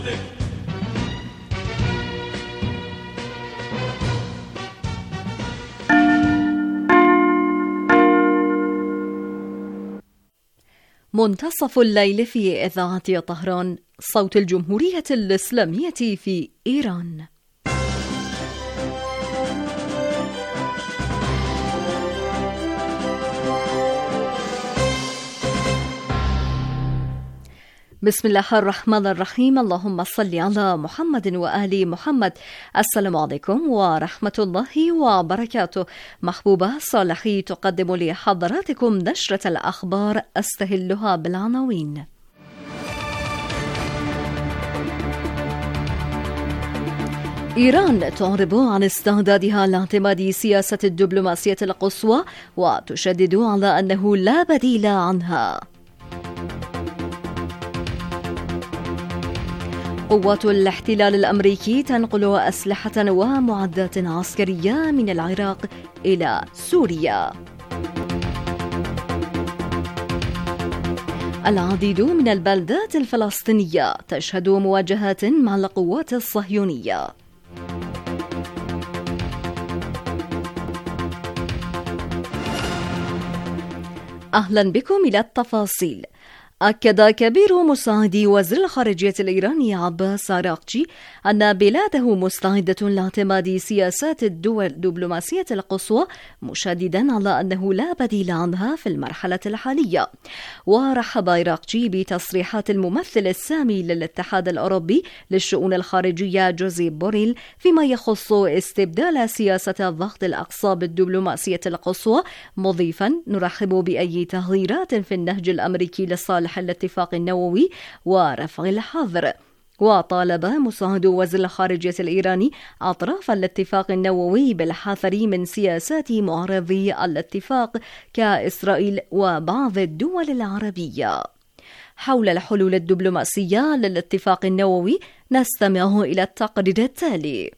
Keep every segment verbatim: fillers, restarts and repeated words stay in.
منتصف الليل في إذاعة طهران، صوت الجمهورية الإسلامية في إيران. بسم الله الرحمن الرحيم. اللهم صل على محمد وآل محمد. السلام عليكم ورحمة الله وبركاته. محبوبة صالحي تقدم لحضراتكم نشرة الأخبار، أستهلها بالعناوين. إيران تعرب عن استعدادها لاعتماد سياسة الدبلوماسية القصوى وتشدد على أنه لا بديل عنها. قوات الاحتلال الأمريكي تنقل أسلحة ومعدات عسكرية من العراق إلى سوريا. العديد من البلدات الفلسطينية تشهد مواجهات مع القوات الصهيونية. أهلا بكم إلى التفاصيل. أكد كبير مساعدي وزير الخارجية الإيراني عباس عراقجي أن بلاده مستعدة لاعتماد سياسات الدول الدبلوماسية القصوى، مشددا على أنه لا بديل عنها في المرحلة الحالية. ورحب عراقجي بتصريحات الممثل السامي للاتحاد الأوروبي للشؤون الخارجية جوزيب بوريل فيما يخص استبدال سياسة الضغط الأقصى بالدبلوماسية القصوى، مضيفا: نرحب بأي تغييرات في النهج الأمريكي لصالح الاتفاق النووي ورفع الحظر. وطالب مساعد وزير الخارجية الإيراني أطراف الاتفاق النووي بالحذر من سياسات معارضي الاتفاق كإسرائيل وبعض الدول العربية. حول الحلول الدبلوماسية للاتفاق النووي نستمع إلى التقرير التالي.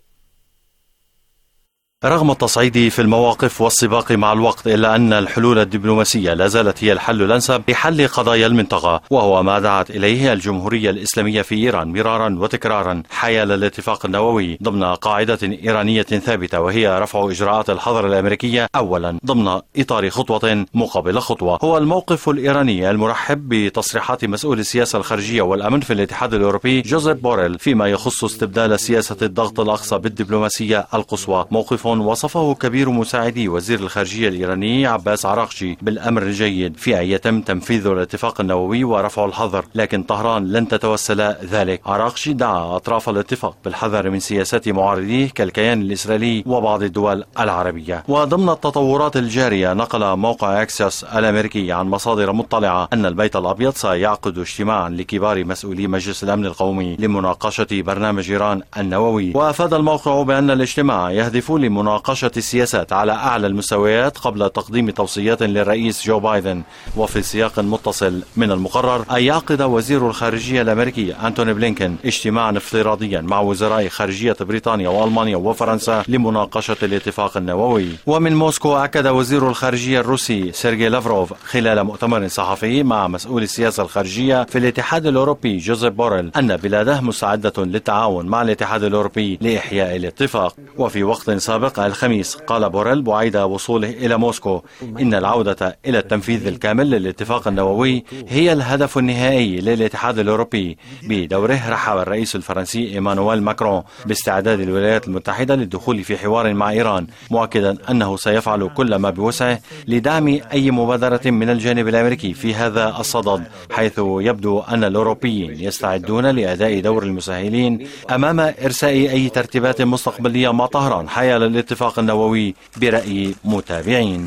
رغم التصعيد في المواقف والسباق مع الوقت، إلا أن الحلول الدبلوماسية لا زالت هي الحل الأنسب لحل قضايا المنطقة، وهو ما دعت إليه الجمهورية الإسلامية في إيران مرارا وتكرارا حيال الاتفاق النووي ضمن قاعدة إيرانية ثابتة، وهي رفع إجراءات الحظر الأمريكية أولا ضمن إطار خطوة مقابل خطوة. هو الموقف الإيراني المرحب بتصريحات مسؤول السياسة الخارجية والأمن في الاتحاد الأوروبي جوزيب بوريل فيما يخص استبدال سياسة الضغط الأقصى بالدبلوماسية القصوى، موقف وصفه كبير مساعدي وزير الخارجية الإيراني عباس عراقجي بالأمر الجيد في أن يتم تنفيذ الاتفاق النووي ورفع الحظر، لكن طهران لن تتوسل ذلك. عراقجي دعا أطراف الاتفاق بالحذر من سياسات معارضيه كالكيان الإسرائيلي وبعض الدول العربية. وضمن التطورات الجارية، نقل موقع أكسيوس الأمريكي عن مصادر مطلعة أن البيت الأبيض سيعقد اجتماعا لكبار مسؤولي مجلس الأمن القومي لمناقشة برنامج إيران النووي. وأفاد الموقع بأن الاجتماع يهدف لمناقشة مناقشة السياسات على أعلى المستويات قبل تقديم توصيات للرئيس جو بايدن. وفي سياق متصل، من المقرر أن يعقد وزير الخارجية الأمريكي أنتوني بلينكن اجتماعا افتراضيا مع وزراء خارجية بريطانيا وألمانيا وفرنسا لمناقشة الاتفاق النووي. ومن موسكو، أكد وزير الخارجية الروسي سيرجي لافروف خلال مؤتمر صحفي مع مسؤول السياسة الخارجية في الاتحاد الأوروبي جوزيب بوريل أن بلاده مستعدة للتعاون مع الاتحاد الأوروبي لإحياء الاتفاق. وفي وقت سابق الخميس، قال بوريل بعيد وصوله إلى موسكو إن العودة إلى التنفيذ الكامل للاتفاق النووي هي الهدف النهائي للاتحاد الأوروبي. بدوره، رحب الرئيس الفرنسي إيمانويل ماكرون باستعداد الولايات المتحدة للدخول في حوار مع إيران، مؤكدا أنه سيفعل كل ما بوسعه لدعم أي مبادرة من الجانب الأمريكي في هذا الصدد، حيث يبدو أن الأوروبيين يستعدون لأداء دور المساهلين أمام إرساء أي ترتيبات مستقبلية مع طهران حيال الاتفاق النووي برأي متابعين.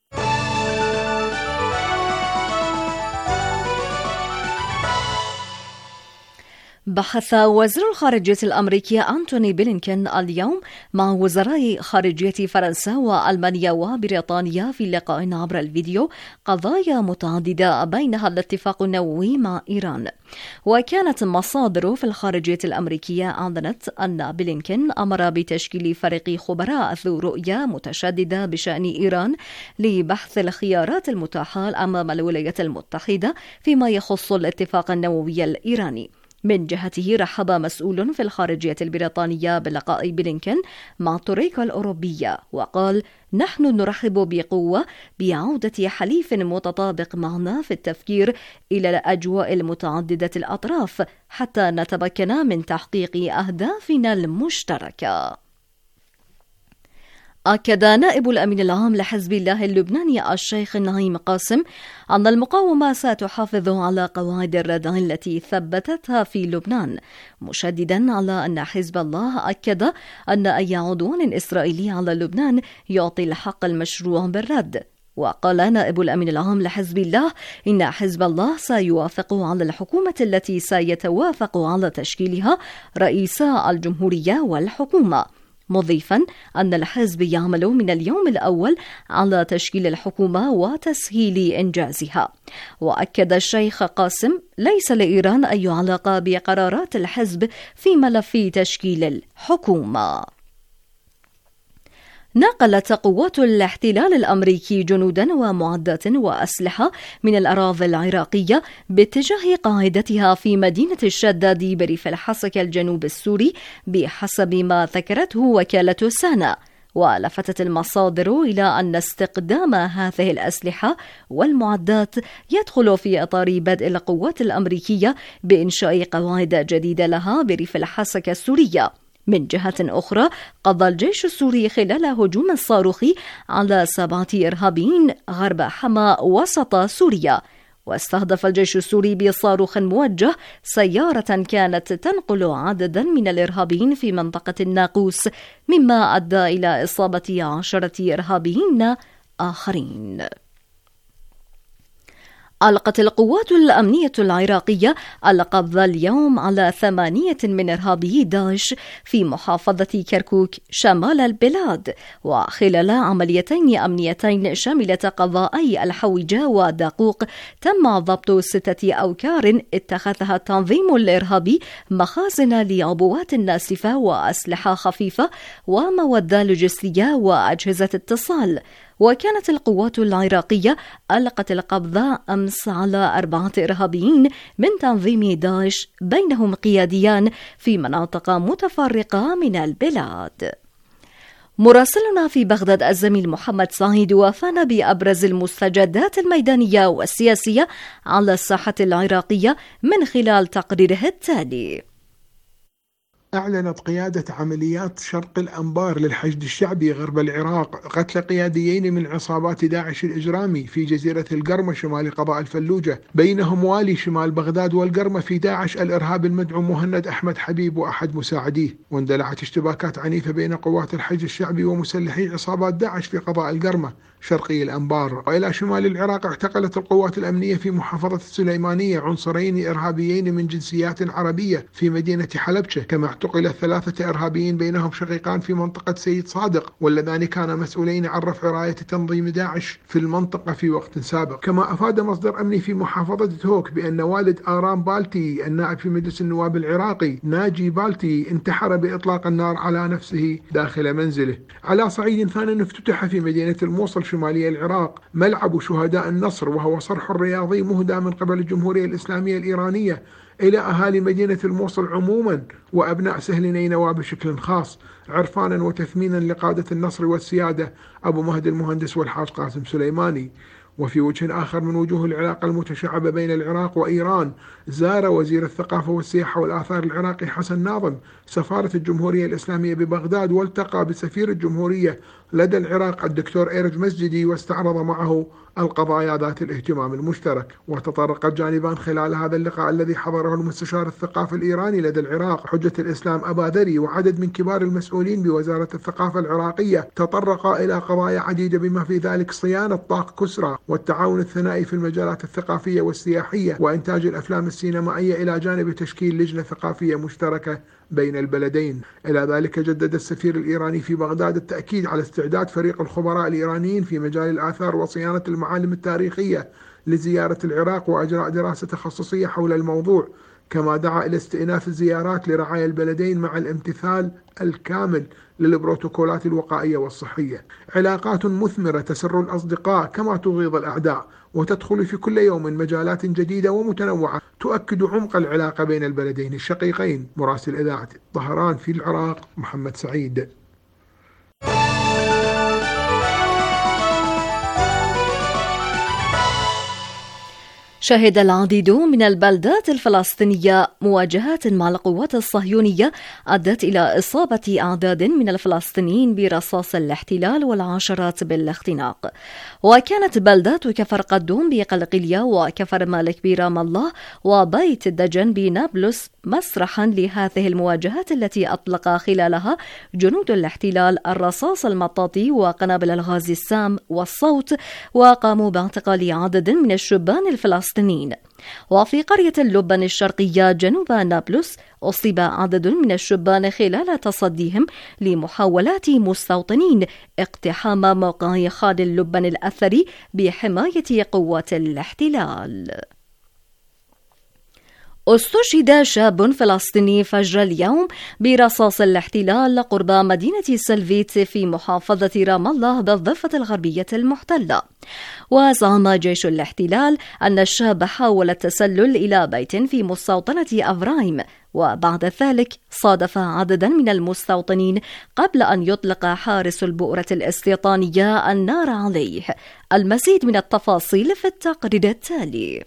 بحث وزير الخارجية الأمريكي أنتوني بلينكن اليوم مع وزراء خارجية فرنسا وألمانيا وبريطانيا في لقاء عبر الفيديو قضايا متعددة بينها الاتفاق النووي مع إيران. وكانت مصادر في الخارجية الأمريكية أعلنت أن بلينكن أمر بتشكيل فريق خبراء ذو رؤية متشددة بشأن إيران لبحث الخيارات المتاحة أمام الولايات المتحدة فيما يخص الاتفاق النووي الإيراني. من جهته رحب مسؤول في الخارجية البريطانية بلقاء بلينكن مع الترويكا الأوروبية وقال: نحن نرحب بقوة بعودة حليف متطابق معنا في التفكير إلى الأجواء المتعددة الأطراف حتى نتمكن من تحقيق أهدافنا المشتركة. أكد نائب الأمين العام لحزب الله اللبناني الشيخ نعيم قاسم أن المقاومة ستحافظ على قواعد الردع التي ثبتتها في لبنان، مشددا على أن حزب الله أكد أن أي عدوان إسرائيلي على لبنان يعطي الحق المشروع بالرد. وقال نائب الأمين العام لحزب الله إن حزب الله سيوافق على الحكومة التي سيتوافق على تشكيلها رئيسا الجمهورية والحكومة، مضيفا أن الحزب يعمل من اليوم الأول على تشكيل الحكومة وتسهيل إنجازها. وأكد الشيخ قاسم: ليس لإيران أي علاقة بقرارات الحزب في ملف تشكيل الحكومة. نقلت قوات الاحتلال الأمريكي جنودا ومعدات وأسلحة من الأراضي العراقية باتجاه قاعدتها في مدينة الشداد بريف الحسكة الجنوب السوري بحسب ما ذكرته وكالة سانا. ولفتت المصادر إلى أن استخدام هذه الأسلحة والمعدات يدخل في إطار بدء القوات الأمريكية بإنشاء قواعد جديدة لها بريف الحسكة السورية. من جهة أخرى، قضى الجيش السوري خلال هجوم صاروخي على سبعة إرهابيين غرب حما وسط سوريا. واستهدف الجيش السوري بصاروخ موجه سيارة كانت تنقل عددا من الإرهابيين في منطقة الناقوس، مما أدى إلى إصابة عشرة إرهابيين آخرين. ألقت القوات الأمنية العراقية القبض اليوم على ثمانية من إرهابي داعش في محافظة كركوك شمال البلاد، وخلال عمليتين أمنيتين شملت قضاءي الحويجة ودقوق تم ضبط ستة أوكار اتخذها التنظيم الإرهابي مخازن لعبوات ناسفة وأسلحة خفيفة ومواد لوجستية وأجهزة اتصال. وكانت القوات العراقية ألقت القبض أمس على أربعة إرهابيين من تنظيم داعش، بينهم قياديان في مناطق متفرقة من البلاد. مراسلنا في بغداد الزميل محمد سعيد وافانا بأبرز المستجدات الميدانية والسياسية على الساحة العراقية من خلال تقريره التالي. أعلنت قيادة عمليات شرق الأنبار للحشد الشعبي غرب العراق قتل قياديين من عصابات داعش الإجرامي في جزيرة القرمة شمال قضاء الفلوجة، بينهم والي شمال بغداد والقرمة في داعش الإرهاب المدعو مهند أحمد حبيب وأحد مساعديه. واندلعت اشتباكات عنيفة بين قوات الحشد الشعبي ومسلحي عصابات داعش في قضاء القرمة شرقي الأنبار. وإلى شمال العراق اعتقلت القوات الأمنية في محافظة السليمانية عنصرين إرهابيين من جنسيات عربية في مدينة حلبشة، كما اعتقل ثلاثة إرهابيين بينهم شقيقان في منطقة سيد صادق، واللذان كانا مسؤولين عن رفع راية تنظيم داعش في المنطقة في وقت سابق. كما أفاد مصدر أمني في محافظة تهوك بأن والد آرام بالتي النائب في مجلس النواب العراقي ناجي بالتي انتحر بإطلاق النار على نفسه داخل منزله. على صعيد ثاني افتتح في مدينة الموصل شمالي العراق ملعب شهداء النصر، وهو صرح رياضي مهدى من قبل الجمهورية الإسلامية الإيرانية إلى أهالي مدينة الموصل عموما وأبناء سهل نينوى بشكل خاص، عرفانا وتثمينا لقادة النصر والسيادة أبو مهدي المهندس والحاج قاسم سليماني. وفي وجه آخر من وجوه العلاقة المتشعبة بين العراق وإيران، زار وزير الثقافة والسياحة والآثار العراقي حسن ناظم سفارة الجمهورية الإسلامية ببغداد، والتقى بسفير الجمهورية لدى العراق الدكتور إيرج مسجدي، واستعرض معه القضايا ذات الاهتمام المشترك. وتطرق الجانبان خلال هذا اللقاء الذي حضره المستشار الثقافي الإيراني لدى العراق حجة الإسلام أباذري وعدد من كبار المسؤولين بوزارة الثقافة العراقية، تطرق إلى قضايا عديدة بما في ذلك صيانة طاق كسرى والتعاون الثنائي في المجالات الثقافية والسياحية وإنتاج الأفلام السينمائية، إلى جانب تشكيل لجنة ثقافية مشتركة بين البلدين. إلى ذلك جدد السفير الإيراني في بغداد التأكيد على استعداد فريق الخبراء الإيرانيين في مجال الآثار وصيانة المعالم التاريخية لزيارة العراق وإجراء دراسة تخصصية حول الموضوع، كما دعا إلى استئناف الزيارات لرعايا البلدين مع الامتثال الكامل للبروتوكولات الوقائية والصحية. علاقات مثمرة تسر الأصدقاء كما تغيظ الأعداء، وتدخل في كل يوم مجالات جديدة ومتنوعة تؤكد عمق العلاقة بين البلدين الشقيقين. مراسل إذاعة طهران في العراق محمد سعيد. شهد العديد من البلدات الفلسطينية مواجهات مع القوات الصهيونية أدت إلى إصابة أعداد من الفلسطينيين برصاص الاحتلال والعشرات بالاختناق. وكانت بلدات كفر قدوم بقلقلية وكفر مالك برام الله وبيت الدجن بنابلس مسرحا لهذه المواجهات التي أطلق خلالها جنود الاحتلال الرصاص المطاطي وقنابل الغاز السام والصوت، وقاموا باعتقال عدد من الشبان الفلسطينيين. وفي قرية اللبن الشرقية جنوب نابلس أصيب عدد من الشبان خلال تصديهم لمحاولات مستوطنين اقتحام موقع خان اللبن الأثري بحماية قوات الاحتلال. استشهد شاب فلسطيني فجر اليوم برصاص الاحتلال قرب مدينة سلفيت في محافظة رام الله بالضفة الغربية المحتلة. وزعم جيش الاحتلال أن الشاب حاول التسلل إلى بيت في مستوطنة أفرايم، وبعد ذلك صادف عددا من المستوطنين قبل أن يطلق حارس البؤرة الاستيطانية النار عليه. المزيد من التفاصيل في التقرير التالي.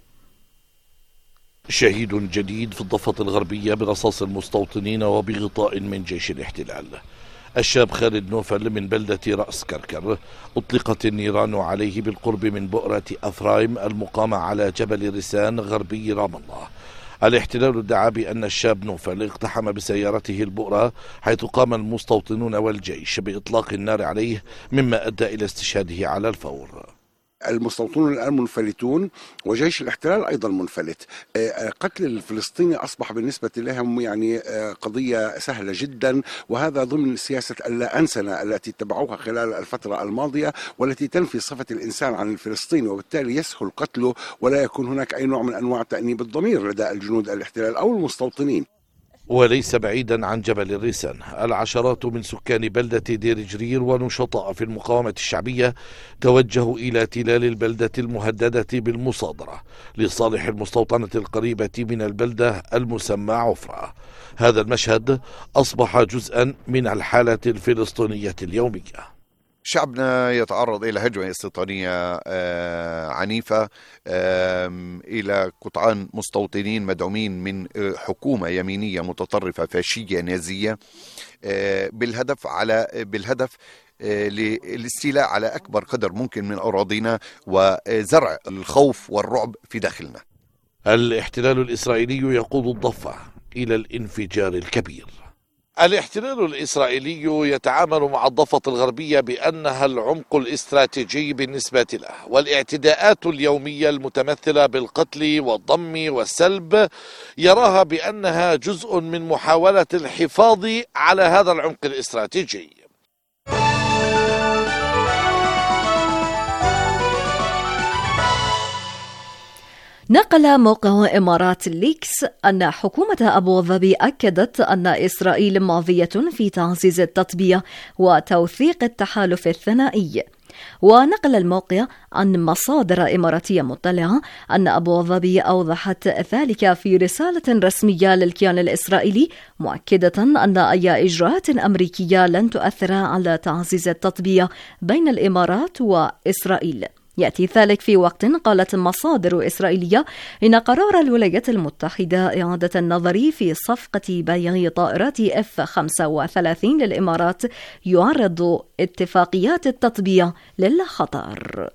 شهيد جديد في الضفة الغربية برصاص المستوطنين وبغطاء من جيش الاحتلال. الشاب خالد نوفل من بلدة رأس كركر أطلقت النيران عليه بالقرب من بؤرة أفرايم المقامة على جبل رسان غربي رام الله. الاحتلال ادعى بأن الشاب نوفل اقتحم بسيارته البؤرة، حيث قام المستوطنون والجيش بإطلاق النار عليه، مما أدى إلى استشهاده على الفور. المستوطنون الآن منفلتون وجيش الاحتلال أيضا منفلت. قتل الفلسطيني أصبح بالنسبة لهم يعني قضية سهلة جدا، وهذا ضمن سياسة اللا أنسنة التي اتبعوها خلال الفترة الماضية، والتي تنفي صفة الإنسان عن الفلسطيني، وبالتالي يسهل قتله ولا يكون هناك أي نوع من أنواع تأنيب الضمير لدى الجنود الاحتلال أو المستوطنين. وليس بعيدا عن جبل الريسان، العشرات من سكان بلدة دير جرير ونشطاء في المقاومة الشعبية توجهوا إلى تلال البلدة المهددة بالمصادرة لصالح المستوطنة القريبة من البلدة المسمى عفرة. هذا المشهد أصبح جزءا من الحالة الفلسطينية اليومية. شعبنا يتعرض إلى هجمة استيطانية عنيفة، إلى قطعان مستوطنين مدعومين من حكومة يمينية متطرفة فاشية نازية، بالهدف على بالهدف للاستيلاء على أكبر قدر ممكن من أراضينا وزرع الخوف والرعب في داخلنا. الاحتلال الإسرائيلي يقود الضفة إلى الانفجار الكبير. الاحتلال الإسرائيلي يتعامل مع الضفة الغربية بأنها العمق الاستراتيجي بالنسبة له، والاعتداءات اليومية المتمثلة بالقتل والضم والسلب يراها بأنها جزء من محاولة الحفاظ على هذا العمق الاستراتيجي. نقل موقع إمارات ليكس أن حكومة أبو ظبي أكدت أن إسرائيل ماضية في تعزيز التطبيع وتوثيق التحالف الثنائي. ونقل الموقع عن مصادر إماراتية مطلعة أن أبو ظبي أوضحت ذلك في رسالة رسمية للكيان الإسرائيلي، مؤكدة أن أي إجراءات أمريكية لن تؤثر على تعزيز التطبيع بين الإمارات وإسرائيل. يأتي ذلك في وقت قالت مصادر إسرائيلية إن قرار الولايات المتحدة إعادة النظر في صفقة بيع طائرات إف خمسة وثلاثين للإمارات يعرض اتفاقيات التطبيع للخطر.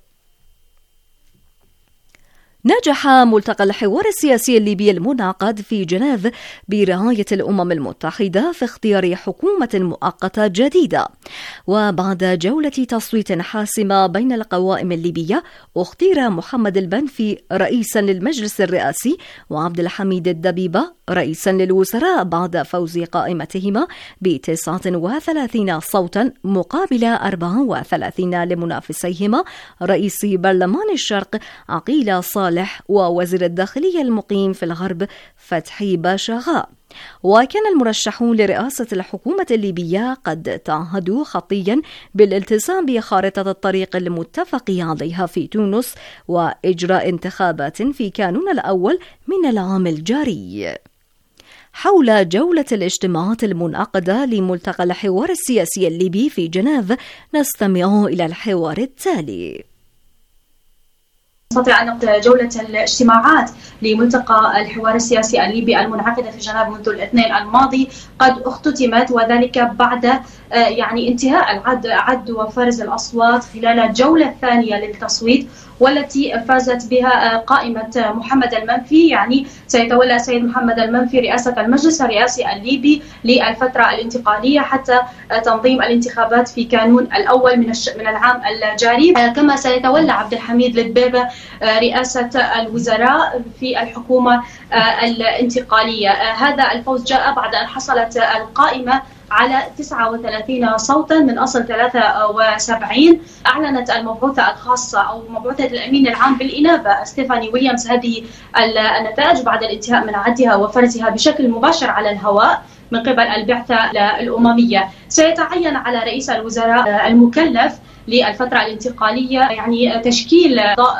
نجح ملتقى الحوار السياسي الليبي المنعقد في جنيف برعاية الأمم المتحدة في اختيار حكومة مؤقتة جديدة. وبعد جولة تصويت حاسمة بين القوائم الليبية، اختير محمد البنفي رئيسا للمجلس الرئاسي وعبد الحميد الدبيبة رئيسا للوزراء بعد فوز قائمتهما بتسعة وثلاثين صوتا مقابل أربعة وثلاثين لمنافسيهما رئيس برلمان الشرق عقيل صالح صالح ووزير الداخلية المقيم في الغرب فتحي باشاغا. وكان المرشحون لرئاسة الحكومة الليبية قد تعهدوا خطيا بالالتزام بخارطة الطريق المتفق عليها في تونس وإجراء انتخابات في كانون الأول من العام الجاري. حول جولة الاجتماعات المنعقدة لملتقى الحوار السياسي الليبي في جنيف نستمع إلى الحوار التالي. نستطيع أن نقول جولة الاجتماعات لملتقى الحوار السياسي الليبي المنعقدة في جنيف منذ الاثنين الماضي قد اختتمت، وذلك بعد يعني انتهاء العد عد وفرز الأصوات خلال الجولة الثانية للتصويت، والتي فازت بها قائمة محمد المنفي. يعني سيتولى السيد محمد المنفي رئاسة المجلس الرئاسي الليبي للفترة الانتقالية حتى تنظيم الانتخابات في كانون الأول من من العام الجاري. كما سيتولى عبد الحميد الدبيبة رئاسة الوزراء في الحكومة الانتقالية. هذا الفوز جاء بعد أن حصلت القائمة على تسعة وثلاثين صوتا من أصل ثلاثة وسبعين. أعلنت المبعوثة الخاصة أو مبعوثة الأمين العام بالإنابة ستيفاني ويليامز هذه النتائج بعد الانتهاء من عدها وفرزها بشكل مباشر على الهواء من قبل البعثة الأممية. سيتعين على رئيس الوزراء المكلف للفترة الانتقالية يعني تشكيل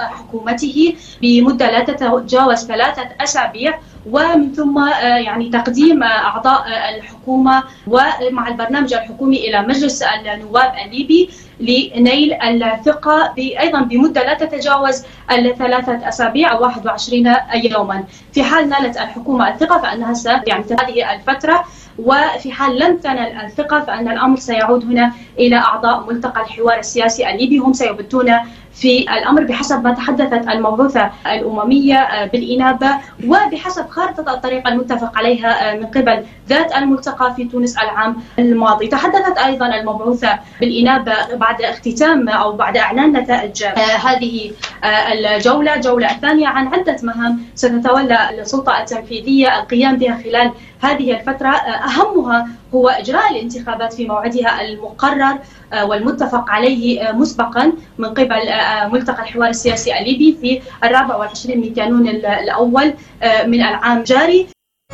حكومته بمدة لا تتجاوز ثلاثة أسابيع، ومن ثم يعني تقديم أعضاء الحكومة ومع البرنامج الحكومي إلى مجلس النواب الليبي لنيل الثقة أيضا بمدة لا تتجاوز الثلاثة أسابيع أو واحد وعشرين يوما. في حال نالت الحكومة الثقة فإنها يعني هذه الفترة، وفي حال لم تنل الثقة فإن الأمر سيعود هنا إلى أعضاء ملتقى الحوار السياسي الليبي، هم سيبتون في الأمر بحسب ما تحدثت المبعوثة الأممية بالإنابة وبحسب خارطة الطريق المتفق عليها من قبل ذات الملتقى في تونس العام الماضي. تحدثت أيضا المبعوثة بالإنابة بعد اختتام أو بعد إعلان نتائج هذه الجولة جولة الثانية عن عدة مهام ستتولى السلطة التنفيذية القيام بها خلال هذه الفترة. أهمها هو إجراء الانتخابات في موعدها المقرر والمتفق عليه مسبقا من قبل ملتقى الحوار السياسي الليبي في الرابع والعشرين من كانون الأول من العام الجاري.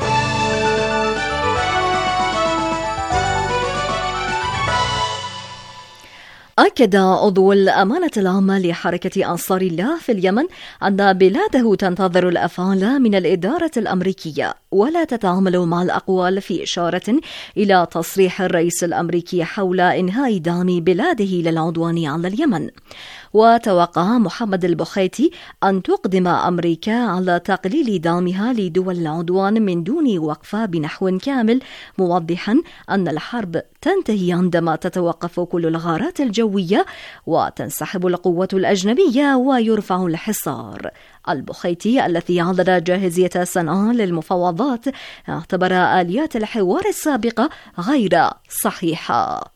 أكد عضو الأمانة العامة لحركة أنصار الله في اليمن أن بلاده تنتظر الأفعال من الإدارة الأمريكية ولا تتعامل مع الأقوال، في إشارة إلى تصريح الرئيس الأمريكي حول إنهاء دعم بلاده للعدوان على اليمن. وتوقع محمد البخيتي أن تقدم أمريكا على تقليل دعمها لدول العدوان من دون وقفة بنحو كامل، موضحا أن الحرب تنتهي عندما تتوقف كل الغارات الجوية وتنسحب القوة الأجنبية ويرفع الحصار. البخيتي الذي أعلن جاهزية صنعاء للمفاوضات اعتبر آليات الحوار السابقة غير صحيحة.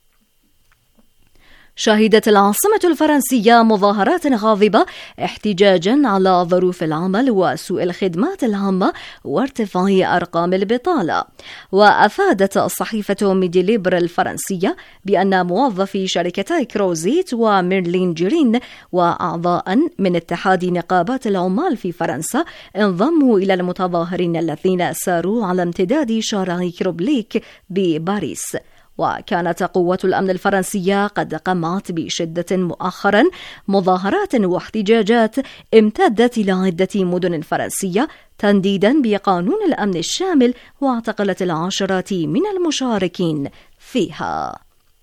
شهدت العاصمة الفرنسية مظاهرات غاضبة احتجاجا على ظروف العمل وسوء الخدمات العامة وارتفاع أرقام البطالة. وأفادت صحيفة ميدي ليبر الفرنسية بأن موظفي شركتي كروزيت وميرلين جيرين وأعضاء من اتحاد نقابات العمال في فرنسا انضموا إلى المتظاهرين الذين ساروا على امتداد شارع كروبليك بباريس. وكانت قوة الأمن الفرنسية قد قمعت بشدة مؤخرا مظاهرات واحتجاجات امتدت إلى عدة مدن فرنسية تنديدا بقانون الأمن الشامل، واعتقلت العشرات من المشاركين فيها.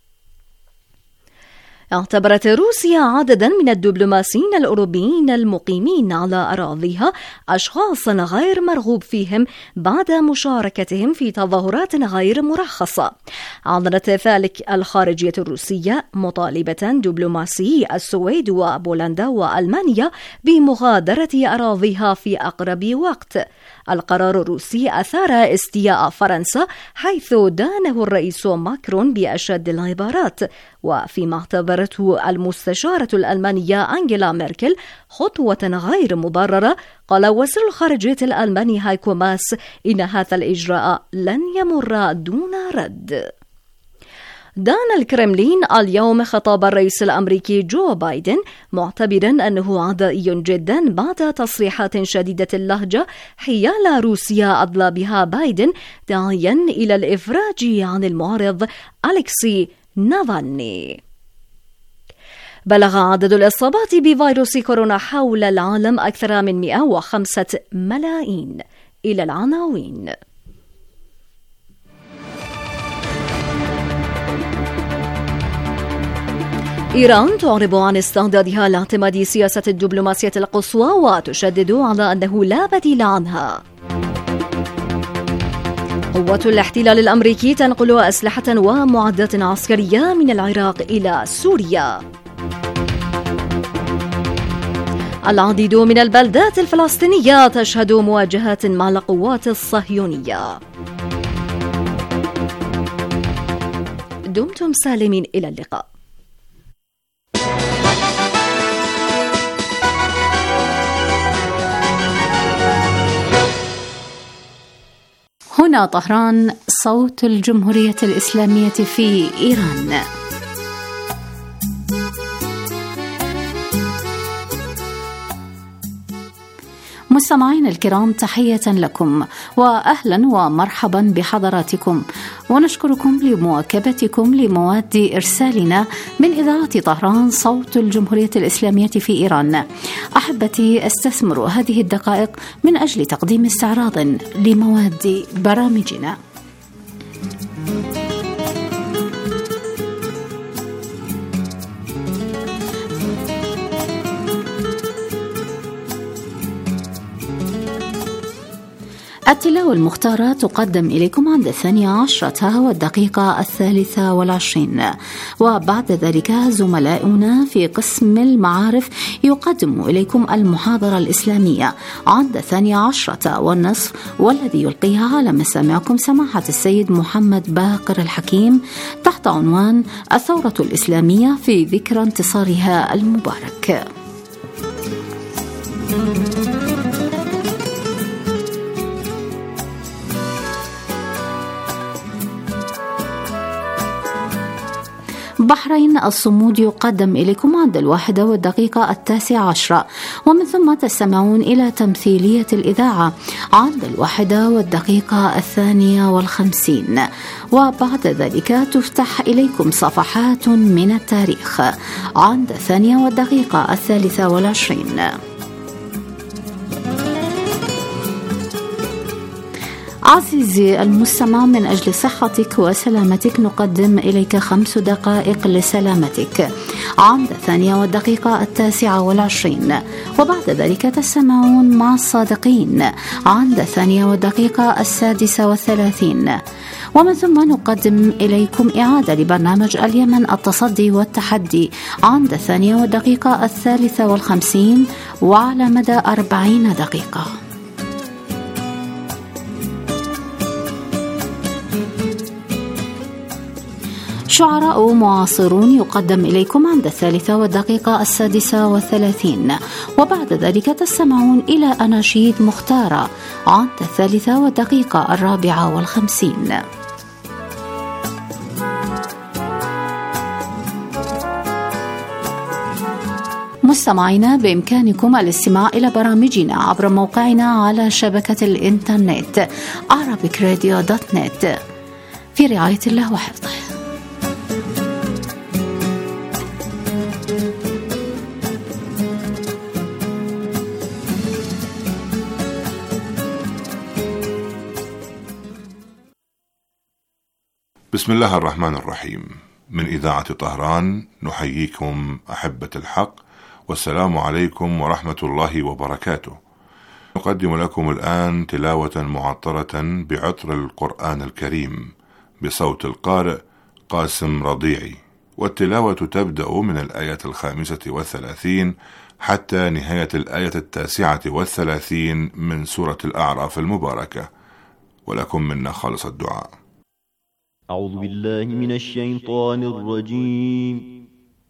اعتبرت روسيا عددا من الدبلوماسيين الأوروبيين المقيمين على أراضيها أشخاصا غير مرغوب فيهم بعد مشاركتهم في تظاهرات غير مرخصة. أعلنت ذلك الخارجية الروسية مطالبة دبلوماسي السويد وبولندا وألمانيا بمغادرة أراضيها في أقرب وقت. القرار الروسي أثار استياء فرنسا، حيث دانه الرئيس ماكرون بأشد العبارات، وفيما اعتبرته المستشارة الألمانية أنجيلا ميركل خطوة غير مبررة. قال وزير الخارجية الألماني هايكو ماس إن هذا الإجراء لن يمر دون رد. دان الكرملين اليوم خطاب الرئيس الأمريكي جو بايدن معتبرا أنه عدائي جدا بعد تصريحات شديدة اللهجة حيال روسيا أدلى بها بايدن داعيا إلى الإفراج عن المعارض أليكسي نافالني. بلغ عدد الإصابات بفيروس كورونا حول العالم أكثر من مئة وخمسة ملايين. إلى العناوين. إيران تعرب عن استعدادها لاعتماد سياسة الدبلوماسية القصوى وتشدد على أنه لا بديل عنها. قوة الاحتلال الأمريكي تنقل أسلحة ومعدات عسكرية من العراق إلى سوريا. العديد من البلدات الفلسطينية تشهد مواجهات مع القوات الصهيونية. دمتم سالمين، إلى اللقاء. هنا طهران، صوت الجمهورية الإسلامية في إيران. مستمعين الكرام، تحية لكم وأهلا ومرحبا بحضراتكم، ونشكركم لمواكبتكم لمواد إرسالنا من إذاعة طهران صوت الجمهورية الإسلامية في إيران. أحبتي، أستثمر هذه الدقائق من أجل تقديم استعراض لمواد برامجنا. التلاوة المختارة تقدم إليكم عند الثانية عشرة والدقيقة الثالثة والعشرين، وبعد ذلك زملاؤنا في قسم المعارف يقدم إليكم المحاضرة الإسلامية عند الثانية عشرة والنصف، والذي يلقيها على مسامعكم سماحة السيد محمد باقر الحكيم تحت عنوان الثورة الإسلامية في ذكرى انتصارها المبارك. بحرين الصمود يقدم إليكم عند الواحدة والدقيقة التاسعة عشرة، ومن ثم تستمعون إلى تمثيلية الإذاعة عند الواحدة والدقيقة الثانية والخمسين، وبعد ذلك تفتح إليكم صفحات من التاريخ عند الثانية والدقيقة الثالثة والعشرين. عزيزي المستمع، من أجل صحتك وسلامتك نقدم إليك خمس دقائق لسلامتك عند الثانية والدقيقة التاسعة والعشرين، وبعد ذلك تستمعون مع الصادقين عند الثانية والدقيقة السادسة والثلاثين، ومن ثم نقدم إليكم إعادة لبرنامج اليمن التصدي والتحدي عند الثانية والدقيقة الثالثة والخمسين وعلى مدى أربعين دقيقة. شعراء معاصرون يقدم إليكم عند الثالثة والدقيقة السادسة والثلاثين، وبعد ذلك تستمعون إلى أناشيد مختارة عند الثالثة والدقيقة الرابعة والخمسين. مستمعينا، بإمكانكم الاستماع إلى برامجنا عبر موقعنا على شبكة الإنترنت arabic radio dot net في رعاية الله وحفظه. بسم الله الرحمن الرحيم. من إذاعة طهران نحييكم أحبة الحق، والسلام عليكم ورحمة الله وبركاته. نقدم لكم الآن تلاوة معطرة بعطر القرآن الكريم بصوت القارئ قاسم رضيعي، والتلاوة تبدأ من الآية الخامسة والثلاثين حتى نهاية الآية التاسعة والثلاثين من سورة الأعراف المباركة، ولكم منا خالص الدعاء. أعوذ بالله من الشيطان الرجيم.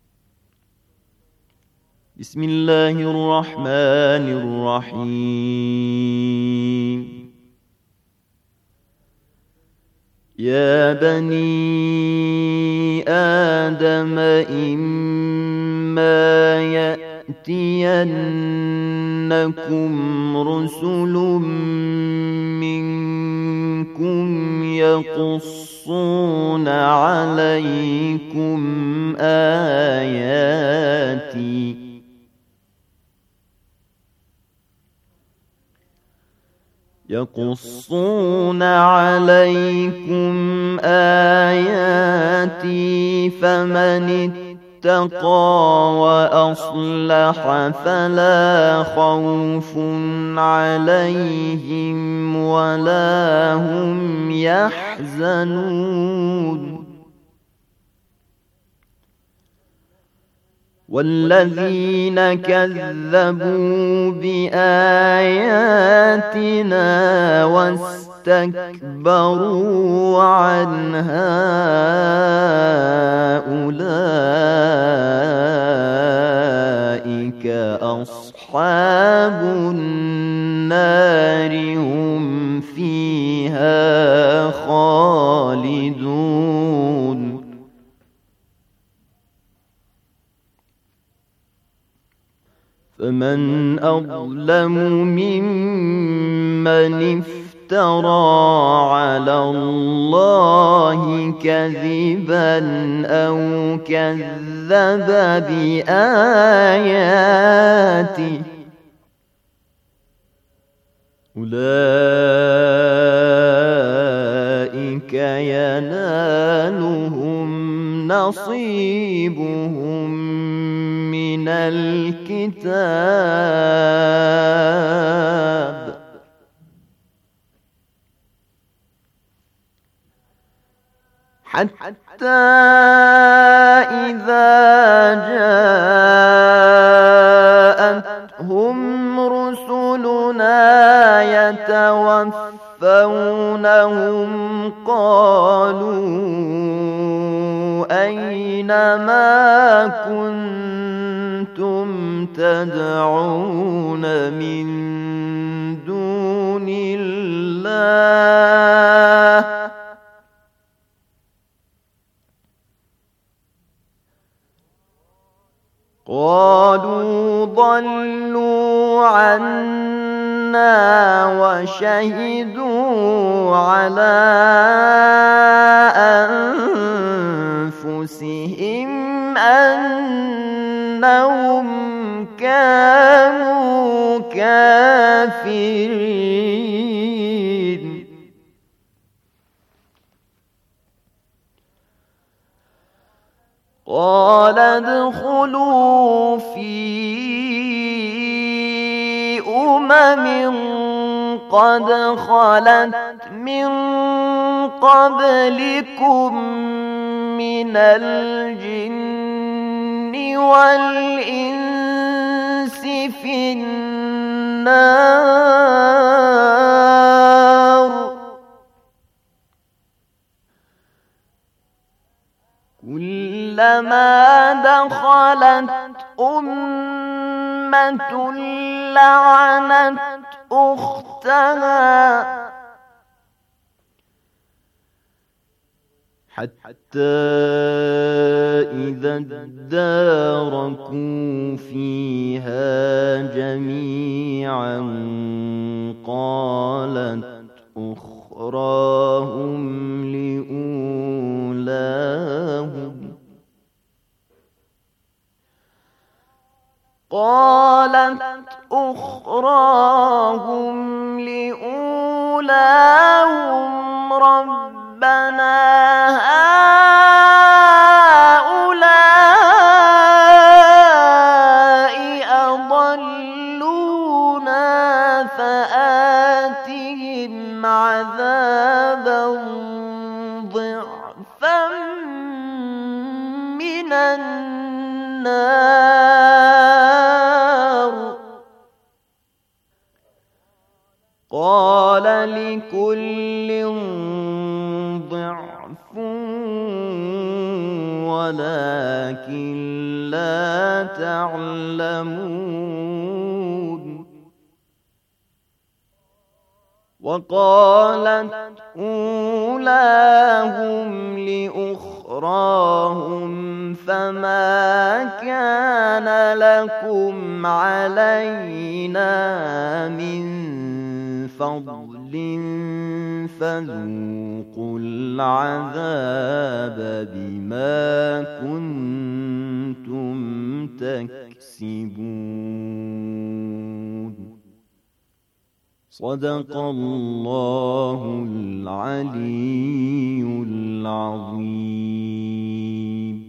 بسم الله الرحمن الرحيم. يا بني آدم إما يأتينكم رسل منكم يقصون عليكم آياتي يقصون عليكم آياتي فمن اتقى وأصلح فلا خوف عليهم ولا هم يحزنون والذين كذبوا بآياتنا واستكبروا عنها أولئك أصحاب النار هم فيها خالدون فمن أظلم ممن افترى على الله كذبا أو كذب بآياته أولئك ينالهم نصيبهم من الكتاب حتى إذا جاءتهم رسلنا يتوفونهم قالوا أين ما كنتم تدعون من دون الله قالوا ضلوا عنا وشهدوا على أنفسهم أنهم كانوا كافرين قال ادخلوا في أمم قد خلت من قبلكم من الجن والإنس في النار كلما دخلت أمة لعنت أختها حتى إذا اداركوا فيها جميعا قالت أخراهم لأولاهم قالت أخراهم لأولاهم ربنا هؤلاء أضلونا فآتهم عذابا ضعفا من النار قال لكل ضعف ولكن لا تعلمون وقالت أولاهم أولاهم لأخراهم فما كان لكم علينا من فضل فذوقوا العذاب بما كنتم تكسبون. صدق الله العلي العظيم.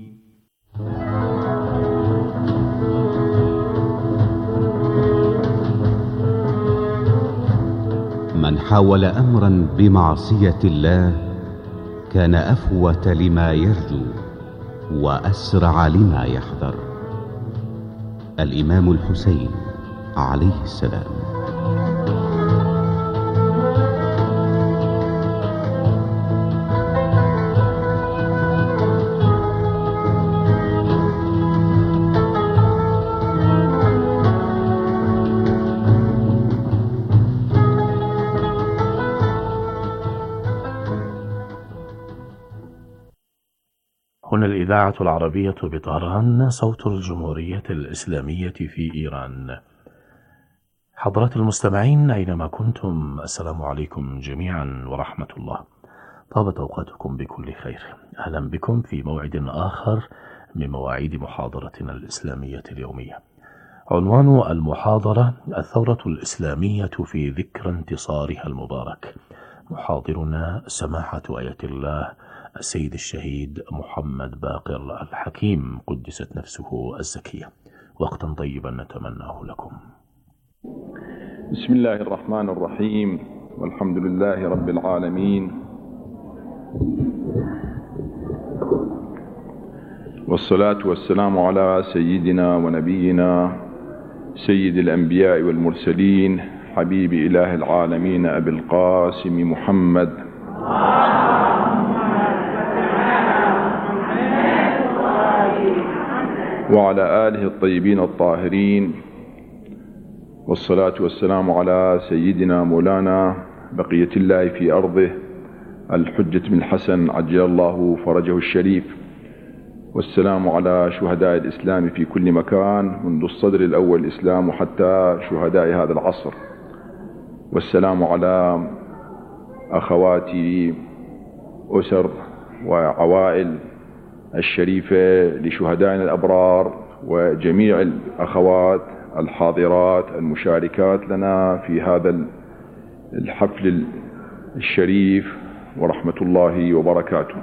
من حاول أمرا بمعصية الله كان أفوت لما يرجو وأسرع لما يحذر. الإمام الحسين عليه السلام. هنا الإذاعة العربية بطهران، صوت الجمهورية الإسلامية في إيران. حضرات المستمعين أينما كنتم، السلام عليكم جميعا ورحمة الله. طابت أوقاتكم بكل خير. أهلا بكم في موعد آخر من مواعيد محاضرتنا الإسلامية اليومية. عنوان المحاضرة: الثورة الإسلامية في ذكرى انتصارها المبارك. محاضرنا سماحة آية الله السيد الشهيد محمد باقر الحكيم قدست نفسه الزكية. وقتا طيبا نتمناه لكم. بسم الله الرحمن الرحيم، والحمد لله رب العالمين، والصلاة والسلام على سيدنا ونبينا سيد الأنبياء والمرسلين حبيب إله العالمين أبي القاسم محمد وعلى آله الطيبين الطاهرين، والصلاة والسلام على سيدنا مولانا بقية الله في أرضه الحجة بن الحسن عجل الله فرجه الشريف، والسلام على شهداء الإسلام في كل مكان منذ الصدر الأول الإسلام وحتى شهداء هذا العصر، والسلام على أخواتي أسر وعوائل الشريفة لشهدائنا الأبرار وجميع الأخوات الحاضرات المشاركات لنا في هذا الحفل الشريف ورحمة الله وبركاته.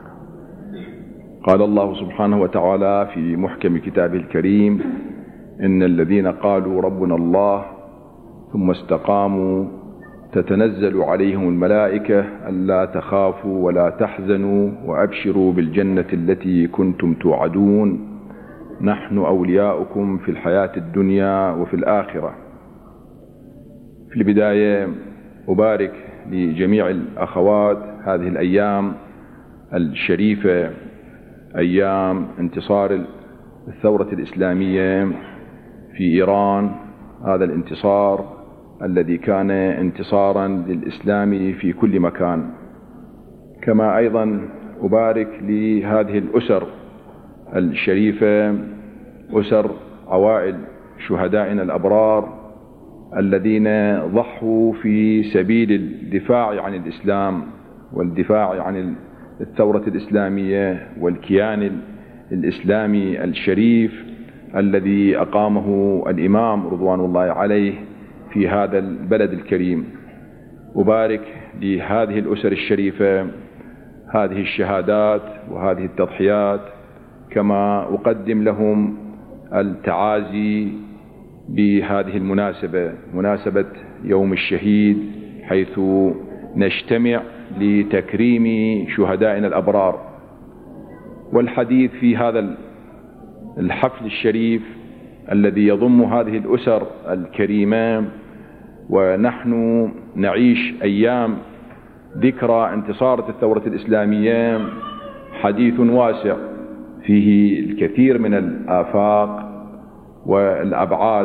قال الله سبحانه وتعالى في محكم كتابه الكريم: إن الذين قالوا ربنا الله ثم استقاموا تتنزل عليهم الملائكة ألا تخافوا ولا تحزنوا وأبشروا بالجنة التي كنتم توعدون نحن أولياؤكم في الحياة الدنيا وفي الآخرة. في البداية أبارك لجميع الأخوات هذه الأيام الشريفة، أيام انتصار الثورة الإسلامية في إيران، هذا الانتصار الذي كان انتصارا للإسلام في كل مكان. كما أيضا أبارك لهذه الأسر الشريفة، أسر عوائل شهدائنا الأبرار الذين ضحوا في سبيل الدفاع عن الإسلام والدفاع عن الثورة الإسلامية والكيان الإسلامي الشريف الذي أقامه الإمام رضوان الله عليه في هذا البلد الكريم. أبارك لهذه الأسر الشريفة هذه الشهادات وهذه التضحيات، كما أقدم لهم التعازي بهذه المناسبة، مناسبة يوم الشهيد، حيث نجتمع لتكريم شهدائنا الأبرار. والحديث في هذا الحفل الشريف الذي يضم هذه الأسر الكريمة، ونحن نعيش أيام ذكرى انتصار الثورة الإسلامية، حديث واسع فيه الكثير من الآفاق والأبعاد،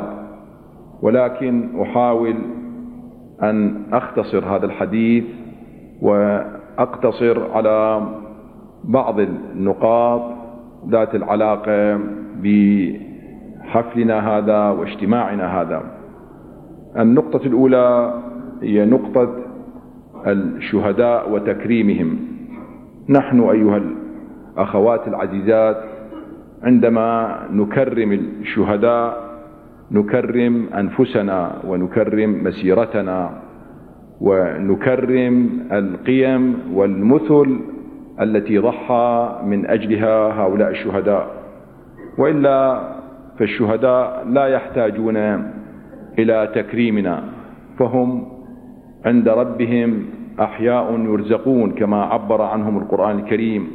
ولكن أحاول أن أختصر هذا الحديث أقتصر على بعض النقاط ذات العلاقة بحفلنا هذا واجتماعنا هذا. النقطة الأولى هي نقطة الشهداء وتكريمهم. نحن أيها الأخوات العزيزات عندما نكرم الشهداء نكرم أنفسنا ونكرم مسيرتنا ونكرم القيم والمثل التي ضحى من أجلها هؤلاء الشهداء، وإلا فالشهداء لا يحتاجون إلى تكريمنا، فهم عند ربهم أحياء يرزقون كما عبر عنهم القرآن الكريم،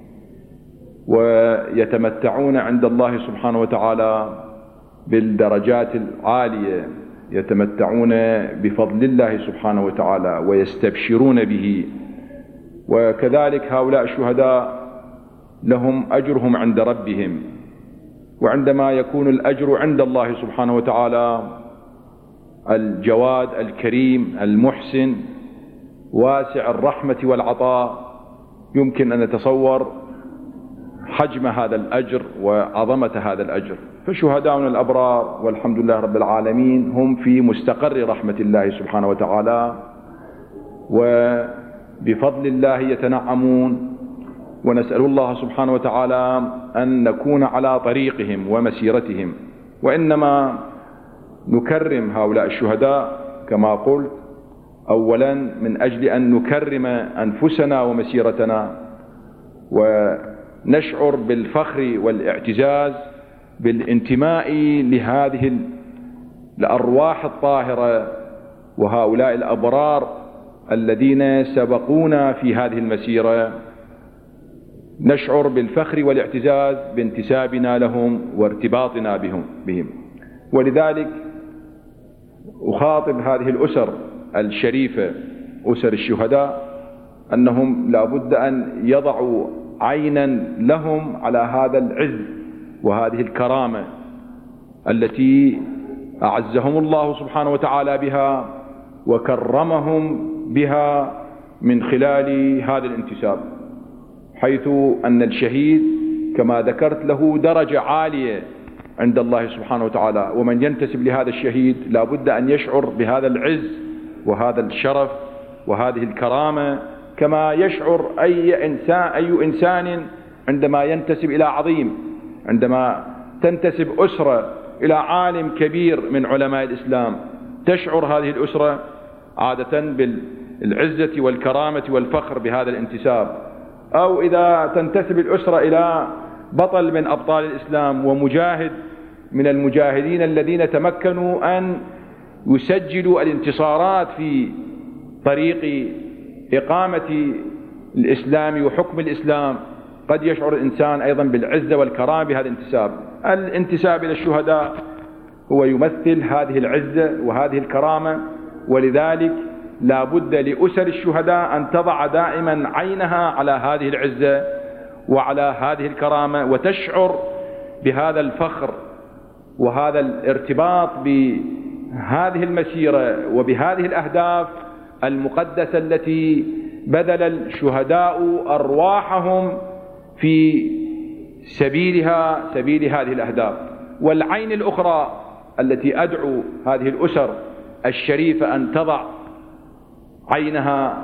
ويتمتعون عند الله سبحانه وتعالى بالدرجات العالية، يتمتعون بفضل الله سبحانه وتعالى ويستبشرون به. وكذلك هؤلاء الشهداء لهم أجرهم عند ربهم، وعندما يكون الأجر عند الله سبحانه وتعالى الجواد الكريم المحسن واسع الرحمة والعطاء، يمكن أن نتصور حجم هذا الأجر وعظمة هذا الأجر. فشهداؤنا الأبرار والحمد لله رب العالمين هم في مستقر رحمة الله سبحانه وتعالى، وبفضل الله يتنعمون، ونسأل الله سبحانه وتعالى أن نكون على طريقهم ومسيرتهم. وإنما نكرم هؤلاء الشهداء كما قلت أولا من أجل أن نكرم أنفسنا ومسيرتنا، ونشعر بالفخر والاعتزاز بالانتماء لهذه الأرواح الطاهرة وهؤلاء الأبرار الذين سبقونا في هذه المسيرة. نشعر بالفخر والاعتزاز بانتسابنا لهم وارتباطنا بهم بهم ولذلك أخاطب هذه الأسر الشريفة، أسر الشهداء، أنهم لا بد أن يضعوا عينا لهم على هذا العز وهذه الكرامة التي أعزهم الله سبحانه وتعالى بها وكرمهم بها من خلال هذا الانتساب، حيث أن الشهيد كما ذكرت له درجة عالية عند الله سبحانه وتعالى، ومن ينتسب لهذا الشهيد لا بد أن يشعر بهذا العز وهذا الشرف وهذه الكرامة كما يشعر أي إنسان, أي إنسان عندما ينتسب إلى عظيم، عندما تنتسب أسرة إلى عالم كبير من علماء الإسلام، تشعر هذه الأسرة عادة بالعزة والكرامة والفخر بهذا الانتساب. أو إذا تنتسب الأسرة إلى بطل من أبطال الإسلام ومجاهد من المجاهدين الذين تمكنوا أن يسجلوا الانتصارات في طريق إقامة الإسلام وحكم الإسلام، قد يشعر الإنسان أيضا بالعزة والكرامة بهذا الانتساب. الانتساب إلى الشهداء هو يمثل هذه العزة وهذه الكرامة، ولذلك لا بد لأسر الشهداء أن تضع دائما عينها على هذه العزة وعلى هذه الكرامة، وتشعر بهذا الفخر وهذا الارتباط بهذه المسيرة وبهذه الأهداف المقدسة التي بذل الشهداء أرواحهم في سبيلها، سبيل هذه الأهداف. والعين الأخرى التي أدعو هذه الأسر الشريفة أن تضع عينها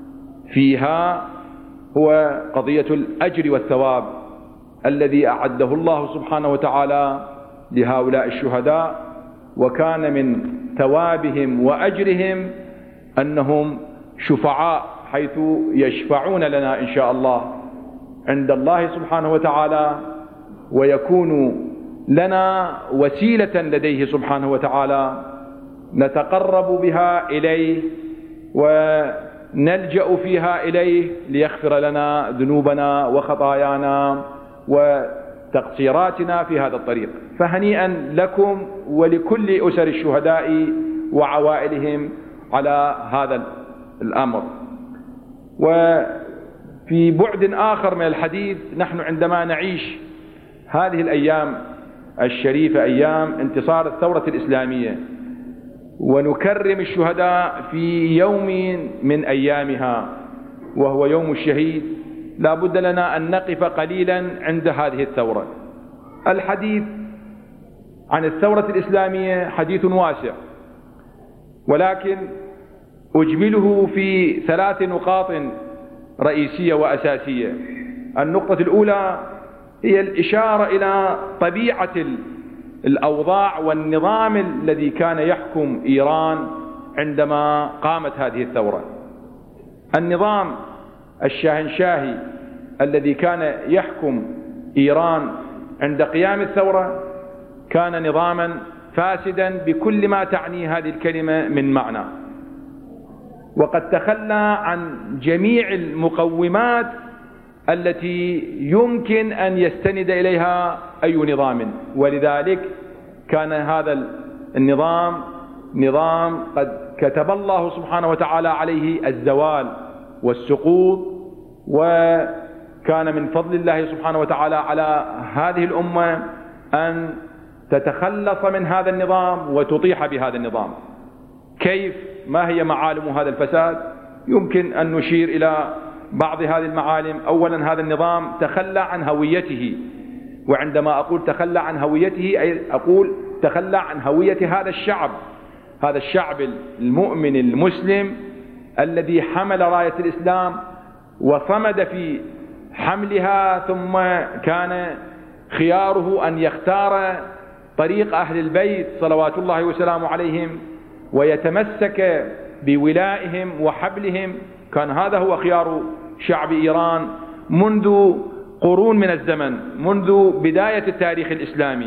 فيها هو قضية الأجر والثواب الذي أعده الله سبحانه وتعالى لهؤلاء الشهداء، وكان من ثوابهم وأجرهم أنهم شفعاء، حيث يشفعون لنا إن شاء الله عند الله سبحانه وتعالى، ويكون لنا وسيلة لديه سبحانه وتعالى نتقرب بها إليه ونلجأ فيها إليه ليغفر لنا ذنوبنا وخطايانا وتقصيراتنا في هذا الطريق. فهنيئا لكم ولكل أسر الشهداء وعوائلهم على هذا الأمر. وفي بعد آخر من الحديث، نحن عندما نعيش هذه الأيام الشريفة، أيام انتصار الثورة الإسلامية، ونكرم الشهداء في يوم من أيامها، وهو يوم الشهيد، لا بد لنا أن نقف قليلا عند هذه الثورة. الحديث عن الثورة الإسلامية حديث واسع، ولكن أجمله في ثلاث نقاط رئيسية وأساسية. النقطة الأولى هي الإشارة إلى طبيعة الأوضاع والنظام الذي كان يحكم إيران عندما قامت هذه الثورة. النظام الشاهنشاهي الذي كان يحكم إيران عند قيام الثورة كان نظاما فاسدا بكل ما تعني هذه الكلمة من معنى، وقد تخلى عن جميع المقومات التي يمكن أن يستند إليها أي نظام، ولذلك كان هذا النظام نظام قد كتب الله سبحانه وتعالى عليه الزوال والسقوط، وكان من فضل الله سبحانه وتعالى على هذه الأمة أن تتخلص من هذا النظام وتطيح بهذا النظام. كيف؟ ما هي معالم هذا الفساد؟ يمكن أن نشير إلى بعض هذه المعالم. أولا، هذا النظام تخلى عن هويته، وعندما أقول تخلى عن هويته أي أقول تخلى عن هوية هذا الشعب، هذا الشعب المؤمن المسلم الذي حمل راية الإسلام وصمد في حملها، ثم كان خياره أن يختار طريق أهل البيت صلوات الله وسلامه عليهم ويتمسك بولائهم وحبلهم. كان هذا هو خيار شعب إيران منذ قرون من الزمن، منذ بداية التاريخ الإسلامي.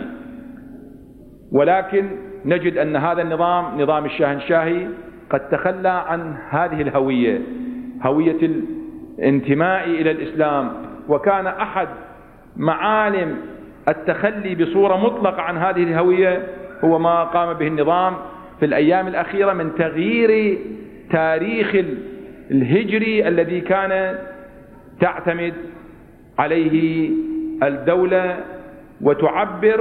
ولكن نجد أن هذا النظام، نظام الشاهنشاهي، قد تخلى عن هذه الهوية، هوية الانتماء إلى الإسلام، وكان أحد معالم التخلي بصورة مطلقة عن هذه الهوية هو ما قام به النظام في الأيام الأخيرة من تغيير تاريخ الهجري الذي كان تعتمد عليه الدولة وتعبر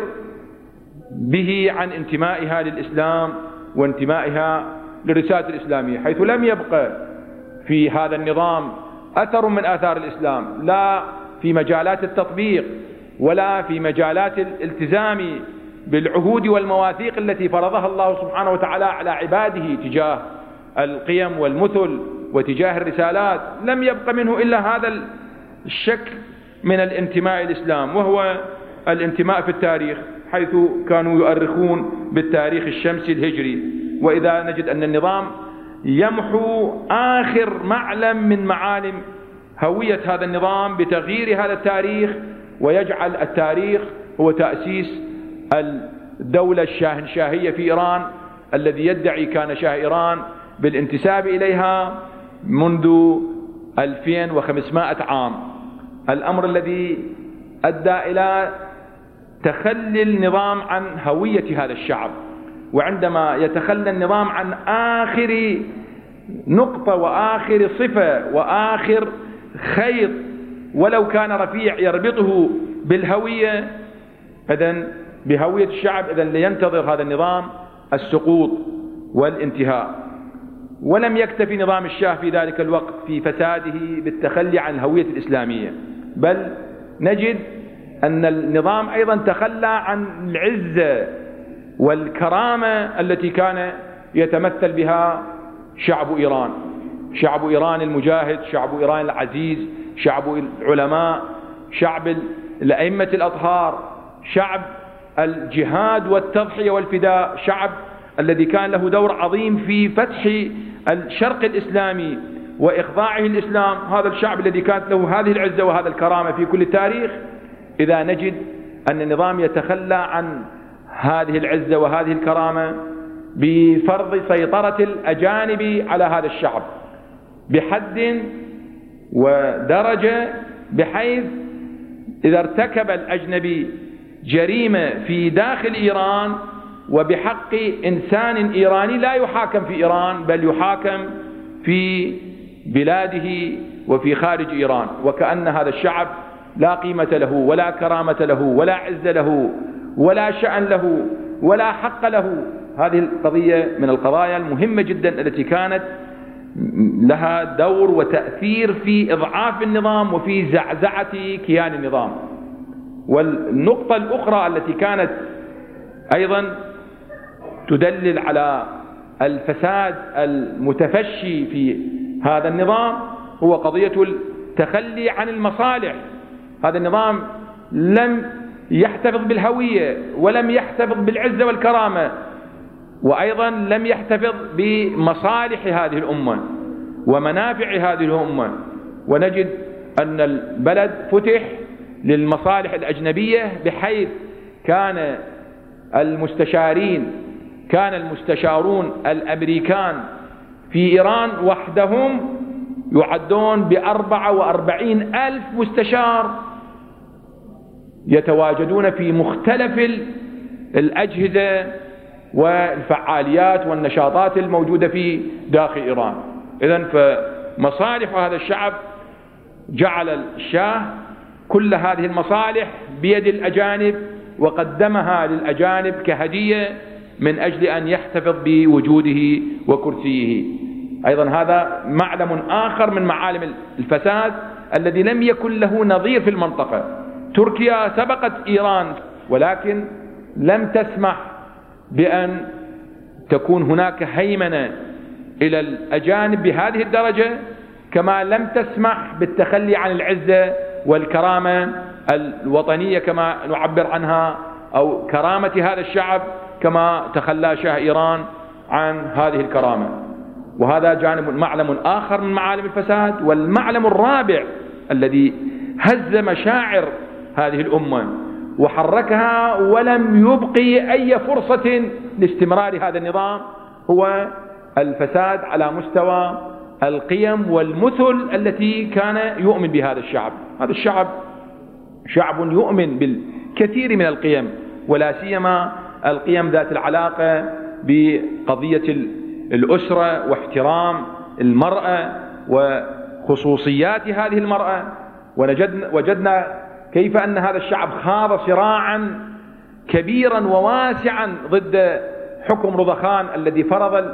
به عن انتمائها للإسلام وانتمائها للرسالة الإسلامية، حيث لم يبقى في هذا النظام أثر من آثار الإسلام، لا في مجالات التطبيق ولا في مجالات الالتزام بالعهود والمواثيق التي فرضها الله سبحانه وتعالى على عباده تجاه القيم والمثل وتجاه الرسالات. لم يبق منه إلا هذا الشكل من الانتماء الإسلام، وهو الانتماء في التاريخ، حيث كانوا يؤرخون بالتاريخ الشمسي الهجري. وإذا نجد أن النظام يمحو آخر معلم من معالم هوية هذا النظام بتغيير هذا التاريخ، ويجعل التاريخ هو تأسيس الدولة الشاهنشاهية في إيران الذي يدعي كان شاه إيران بالانتساب إليها منذ ألفين وخمسمائة عام، الأمر الذي أدى إلى تخلي النظام عن هوية هذا الشعب. وعندما يتخلى النظام عن آخر نقطة وآخر صفة وآخر خيط ولو كان رفيع يربطه بالهوية، إذن بهوية الشعب، إذن لينتظر هذا النظام السقوط والانتهاء. ولم يكتفي نظام الشاه في ذلك الوقت في فساده بالتخلي عن الهوية الإسلامية، بل نجد أن النظام أيضا تخلى عن العزة والكرامة التي كان يتمثل بها شعب إيران، شعب إيران المجاهد، شعب إيران العزيز، شعب العلماء، شعب الأئمة الأطهار، شعب الجهاد والتضحية والفداء، شعب الذي كان له دور عظيم في فتح الشرق الإسلامي وإخضاعه الإسلام. هذا الشعب الذي كانت له هذه العزة وهذا الكرامة في كل التاريخ، إذا نجد أن النظام يتخلى عن هذه العزة وهذه الكرامة بفرض سيطرة الأجانب على هذا الشعب بحد ودرجة، بحيث إذا ارتكب الأجنبي جريمة في داخل إيران وبحق إنسان إيراني لا يحاكم في إيران بل يحاكم في بلاده وفي خارج إيران، وكأن هذا الشعب لا قيمة له ولا كرامة له ولا عز له ولا شأن له ولا حق له. هذه القضية من القضايا المهمة جدا التي كانت لها دور وتأثير في إضعاف النظام وفي زعزعة كيان النظام. والنقطة الأخرى التي كانت أيضا تدلل على الفساد المتفشي في هذا النظام هو قضية التخلي عن المصالح. هذا النظام لم يحتفظ بالهوية ولم يحتفظ بالعزة والكرامة، وأيضا لم يحتفظ بمصالح هذه الأمة ومنافع هذه الأمة. ونجد أن البلد فتح للمصالح الأجنبية، بحيث كان المستشارين كان المستشارون الأمريكان في إيران وحدهم يعدون بأربعة وأربعين ألف مستشار يتواجدون في مختلف الأجهزة والفعاليات والنشاطات الموجودة في داخل إيران. إذن فمصالح هذا الشعب جعل الشاه كل هذه المصالح بيد الأجانب وقدمها للأجانب كهدية من أجل أن يحتفظ بوجوده وكرسيه. أيضا هذا معلم آخر من معالم الفساد الذي لم يكن له نظير في المنطقة. تركيا سبقت إيران، ولكن لم تسمح بأن تكون هناك هيمنة إلى الأجانب بهذه الدرجة، كما لم تسمح بالتخلي عن العزة والكرامة الوطنية كما نعبر عنها، أو كرامة هذا الشعب كما تخلى شاه إيران عن هذه الكرامة. وهذا جانب معلم آخر من معالم الفساد. والمعلم الرابع الذي هز مشاعر هذه الأمة وحركها ولم يبقي أي فرصة لاستمرار هذا النظام هو الفساد على مستوى القيم والمثل التي كان يؤمن بهذا الشعب. هذا الشعب شعب يؤمن بالكثير من القيم، ولا سيما القيم ذات العلاقة بقضية الأسرة واحترام المرأة وخصوصيات هذه المرأة. وجدنا, وجدنا كيف أن هذا الشعب خاض صراعا كبيرا وواسعا ضد حكم رضخان الذي فرض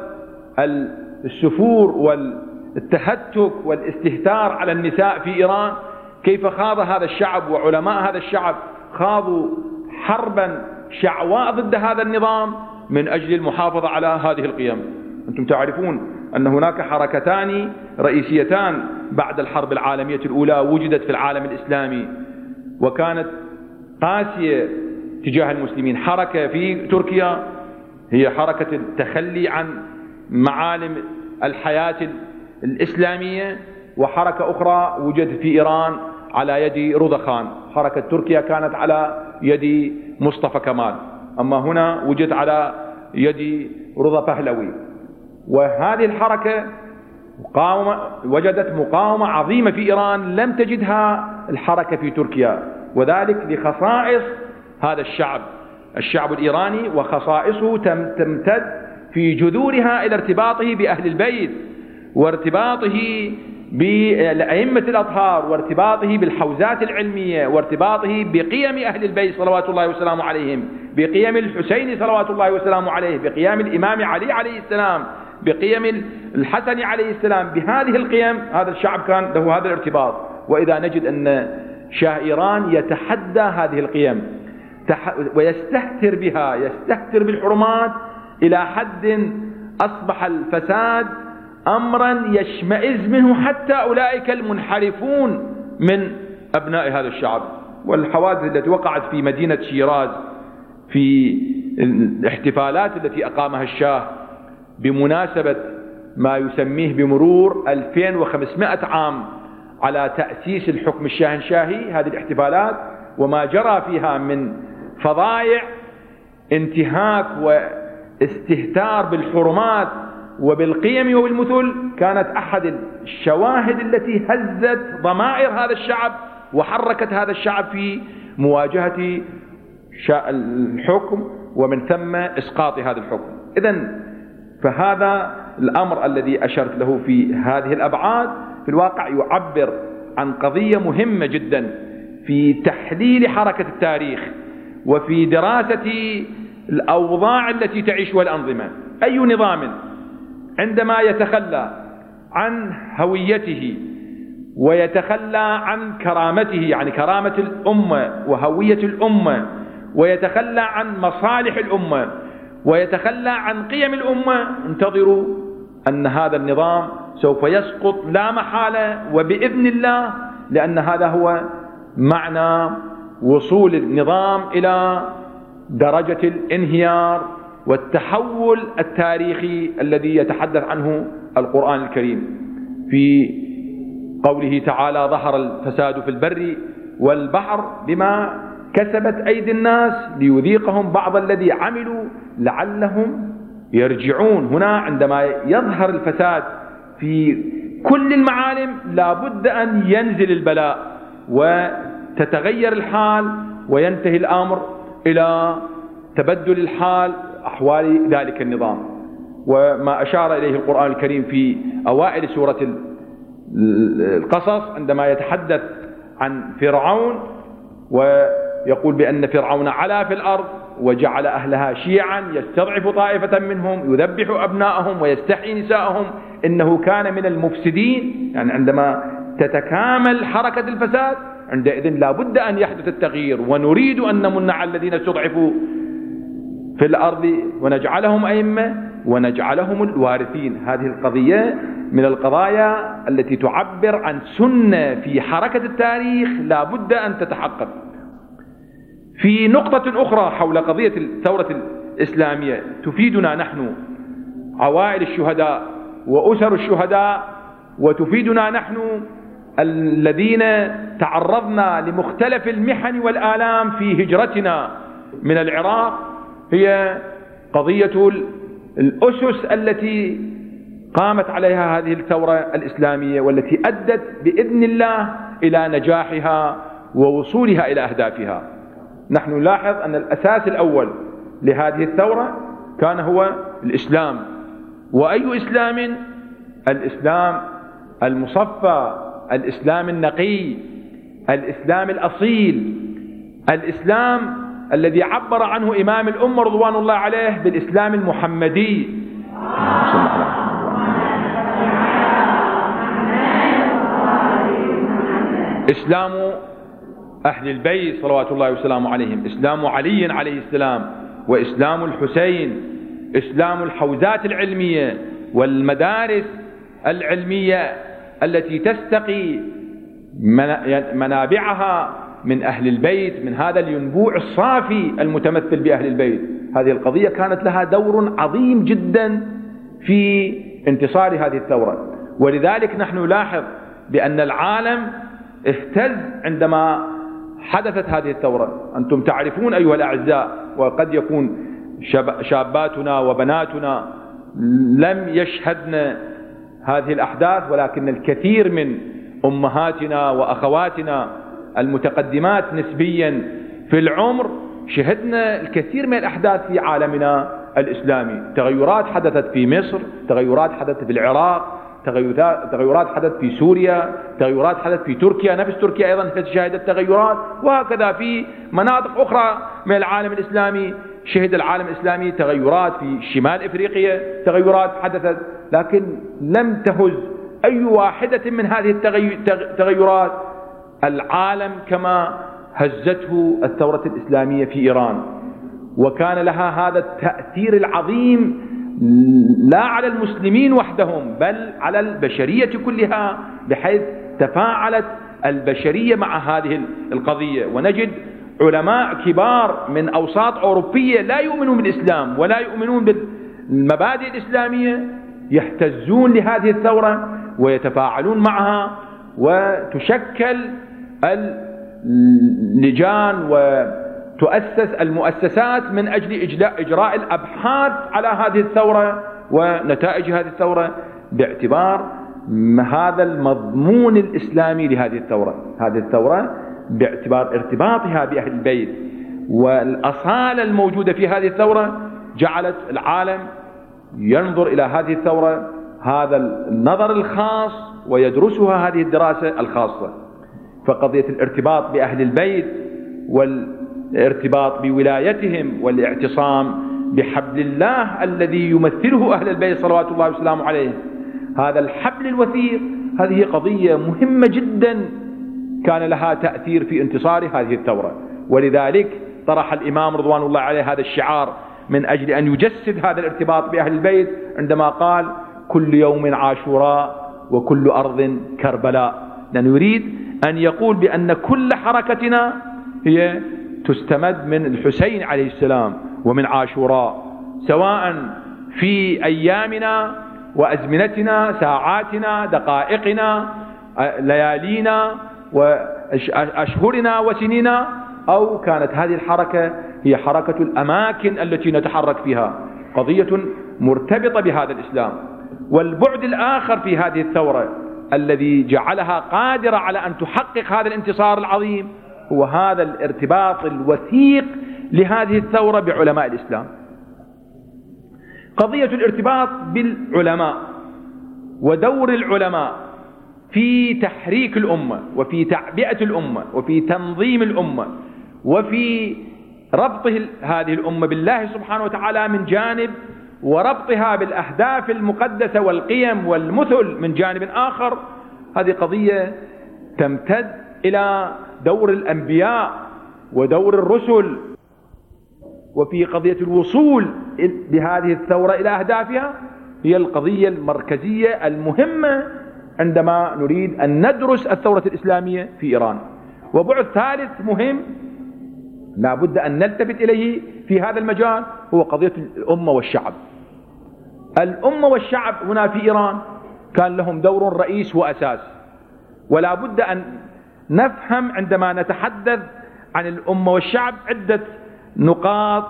السفور والتهتك والاستهتار على النساء في إيران. كيف خاض هذا الشعب وعلماء هذا الشعب خاضوا حربا شعواء ضد هذا النظام من أجل المحافظة على هذه القيم. أنتم تعرفون أن هناك حركتان رئيسيتان بعد الحرب العالمية الأولى وجدت في العالم الإسلامي وكانت قاسية تجاه المسلمين. حركة في تركيا هي حركة التخلي عن معالم الحياة الإسلامية، وحركة أخرى وجدت في إيران على يد رضخان. حركة تركيا كانت على يد مصطفى كمال، أما هنا وجد على يد رضا بهلوي. وهذه الحركة مقاومة وجدت مقاومة عظيمة في إيران لم تجدها الحركة في تركيا، وذلك لخصائص هذا الشعب الشعب الإيراني، وخصائصه تمتد في جذورها إلى ارتباطه بأهل البيت، وارتباطه بالأئمة الأطهار، وارتباطه بالحوزات العلمية، وارتباطه بقيم أهل البيت صلوات الله وسلامه عليهم، بقيم الحسين صلوات الله وسلامه عليه، بقيم الإمام علي عليه السلام، بقيم الحسن عليه السلام. بهذه القيم هذا الشعب كان له هذا الارتباط. وإذا نجد أن شاه إيران يتحدى هذه القيم ويستهتر بها، يستهتر بالحرمات إلى حد أصبح الفساد أمرا يشمئز منه حتى أولئك المنحرفون من أبناء هذا الشعب. والحوادث التي وقعت في مدينة شيراز في الاحتفالات التي أقامها الشاه بمناسبة ما يسميه بمرور ألفين وخمسمائة عام على تأسيس الحكم الشاهنشاهي، هذه الاحتفالات وما جرى فيها من فظائع انتهاك واستهتار بالحرمات وبالقيم وبالمثل كانت أحد الشواهد التي هزت ضمائر هذا الشعب وحركت هذا الشعب في مواجهة الحكم ومن ثم إسقاط هذا الحكم. إذن فهذا الأمر الذي أشرت له في هذه الأبعاد في الواقع يعبر عن قضية مهمة جدا في تحليل حركة التاريخ وفي دراسة الأوضاع التي تعيشها الأنظمة. أي نظام عندما يتخلى عن هويته ويتخلى عن كرامته، يعني كرامة الأمة وهوية الأمة، ويتخلى عن مصالح الأمة، ويتخلى عن قيم الأمة، انتظروا أن هذا النظام سوف يسقط لا محالة وبإذن الله، لأن هذا هو معنى وصول النظام إلى درجة الانهيار والتحول التاريخي الذي يتحدث عنه القرآن الكريم في قوله تعالى: ظهر الفساد في البر والبحر بما كسبت أيدي الناس ليذيقهم بعض الذي عملوا لعلهم يرجعون. هنا عندما يظهر الفساد في كل المعالم لا بد أن ينزل البلاء وتتغير الحال وينتهي الأمر إلى تبدل الحال أحوال ذلك النظام. وما أشار إليه القرآن الكريم في أوائل سورة القصص عندما يتحدث عن فرعون ويقول بأن فرعون علا في الأرض وجعل أهلها شيعا يستضعف طائفة منهم يذبح أبناءهم ويستحيي نساءهم إنه كان من المفسدين. يعني عندما تتكامل حركة الفساد عندئذ لا بد أن يحدث التغيير، ونريد أن نمن على الذين استضعفوا في الأرض ونجعلهم أئمة ونجعلهم الوارثين. هذه القضية من القضايا التي تعبر عن سنة في حركة التاريخ لا بد أن تتحقق. في نقطة أخرى حول قضية الثورة الإسلامية تفيدنا نحن عوائل الشهداء وأسر الشهداء، وتفيدنا نحن الذين تعرضنا لمختلف المحن والآلام في هجرتنا من العراق، هي قضية الأسس التي قامت عليها هذه الثورة الإسلامية والتي أدت بإذن الله إلى نجاحها ووصولها إلى أهدافها. نحن نلاحظ أن الأساس الأول لهذه الثورة كان هو الإسلام. وأي إسلام؟ الإسلام المصفى، الإسلام النقي، الإسلام الأصيل، الإسلام الذي عبر عنه إمام الأمة رضوان الله عليه بالإسلام المحمدي. إسلام أهل البيت صلوات الله وسلامه عليهم، إسلام علي عليه السلام، وإسلام الحسين، إسلام الحوزات العلمية والمدارس العلمية التي تستقي منابعها من أهل البيت، من هذا الينبوع الصافي المتمثل بأهل البيت. هذه القضية كانت لها دور عظيم جدا في انتصار هذه الثورة. ولذلك نحن نلاحظ بأن العالم اهتز عندما حدثت هذه الثورة. أنتم تعرفون أيها الأعزاء، وقد يكون شاباتنا وبناتنا لم يشهدن هذه الأحداث، ولكن الكثير من أمهاتنا وأخواتنا المتقدمات نسبيا في العمر شهدنا الكثير من الأحداث في عالمنا الإسلامي. تغيرات حدثت في مصر، تغيرات حدثت في العراق، تغيرات حدثت في سوريا، تغيرات حدثت في تركيا، نفس تركيا أيضا شهدت تغيرات، وهكذا في مناطق أخرى من العالم الإسلامي شهد العالم الإسلامي تغيرات. في شمال إفريقيا تغيرات حدثت، لكن لم تهز أي واحدة من هذه التغيرات العالم كما هزته الثورة الإسلامية في إيران. وكان لها هذا التأثير العظيم لا على المسلمين وحدهم بل على البشرية كلها، بحيث تفاعلت البشرية مع هذه القضية. ونجد علماء كبار من أوساط أوروبية لا يؤمنون بالإسلام ولا يؤمنون بالمبادئ الإسلامية يهتزون لهذه الثورة ويتفاعلون معها، وتشكل اللجان وتؤسس المؤسسات من أجل إجراء الأبحاث على هذه الثورة ونتائج هذه الثورة باعتبار هذا المضمون الإسلامي لهذه الثورة. هذه الثورة باعتبار ارتباطها بأهل البيت والأصالة الموجودة في هذه الثورة جعلت العالم ينظر إلى هذه الثورة هذا النظر الخاص ويدرسها هذه الدراسة الخاصة. فقضية الارتباط بأهل البيت والارتباط بولايتهم والاعتصام بحبل الله الذي يمثله أهل البيت صلوات الله وسلامه عليه، هذا الحبل الوثيق. هذه قضية مهمة جدا كان لها تأثير في انتصار هذه الثورة، ولذلك طرح الإمام رضوان الله عليه هذا الشعار من أجل أن يجسد هذا الارتباط بأهل البيت عندما قال كل يوم عاشوراء وكل أرض كربلاء، لأنه يريد أن يقول بأن كل حركتنا هي تستمد من الحسين عليه السلام ومن عاشوراء، سواء في أيامنا وأزمنتنا، ساعاتنا، دقائقنا، ليالينا وأشهرنا وسنينا، أو كانت هذه الحركة هي حركة الأماكن التي نتحرك فيها، قضية مرتبطة بهذا الإسلام. والبعد الآخر في هذه الثورة الذي جعلها قادرة على أن تحقق هذا الانتصار العظيم هو هذا الارتباط الوثيق لهذه الثورة بعلماء الإسلام. قضية الارتباط بالعلماء ودور العلماء في تحريك الأمة وفي تعبئة الأمة وفي تنظيم الأمة وفي ربط هذه الأمة بالله سبحانه وتعالى من جانب، وربطها بالأهداف المقدسة والقيم والمثل من جانب آخر، هذه قضية تمتد إلى دور الأنبياء ودور الرسل. وفي قضية الوصول بهذه الثورة إلى أهدافها هي القضية المركزية المهمة عندما نريد أن ندرس الثورة الإسلامية في إيران. وبعد ثالث مهم لا بد أن نلتفت إليه في هذا المجال هو قضية الأمة والشعب. الأمة والشعب هنا في إيران كان لهم دور رئيس وأساس، ولا بد أن نفهم عندما نتحدث عن الأمة والشعب عدة نقاط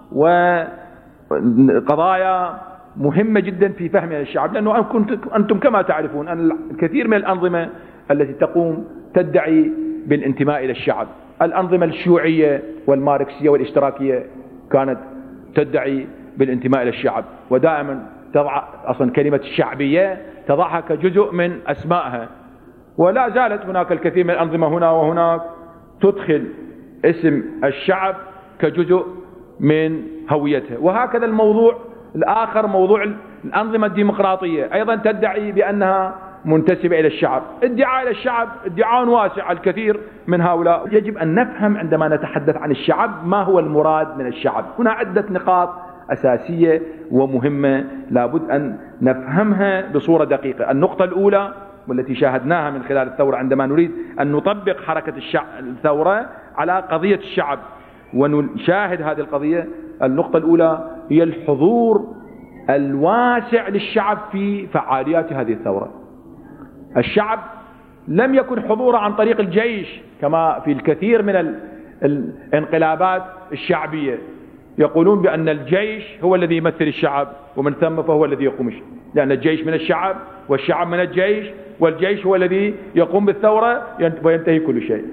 وقضايا مهمة جدا في فهم الشعب، لأنه أنتم كما تعرفون أن الكثير من الأنظمة التي تقوم تدعي بالانتماء إلى الشعب، الأنظمة الشيوعية والماركسية والاشتراكية كانت تدعي بالانتماء إلى الشعب، ودائما تضع أصلا كلمة الشعبية تضعها كجزء من أسمائها، ولا زالت هناك الكثير من الأنظمة هنا وهناك تدخل اسم الشعب كجزء من هويتها. وهكذا الموضوع الآخر موضوع الأنظمة الديمقراطية أيضا تدعي بأنها منتسبة إلى الشعب. ادعاء إلى الشعب ادعاء واسع، الكثير من هؤلاء. يجب أن نفهم عندما نتحدث عن الشعب ما هو المراد من الشعب. هنا عدة نقاط أساسية ومهمة لابد أن نفهمها بصورة دقيقة. النقطة الأولى والتي شاهدناها من خلال الثورة عندما نريد أن نطبق حركة الثورة على قضية الشعب ونشاهد هذه القضية، النقطة الأولى هي الحضور الواسع للشعب في فعاليات هذه الثورة. الشعب لم يكن حضوره عن طريق الجيش كما في الكثير من الانقلابات الشعبية، يقولون بأن الجيش هو الذي يمثل الشعب ومن ثم فهو الذي يقوم، لأن الجيش من الشعب والشعب من الجيش والجيش هو الذي يقوم بالثورة وينتهي كل شيء.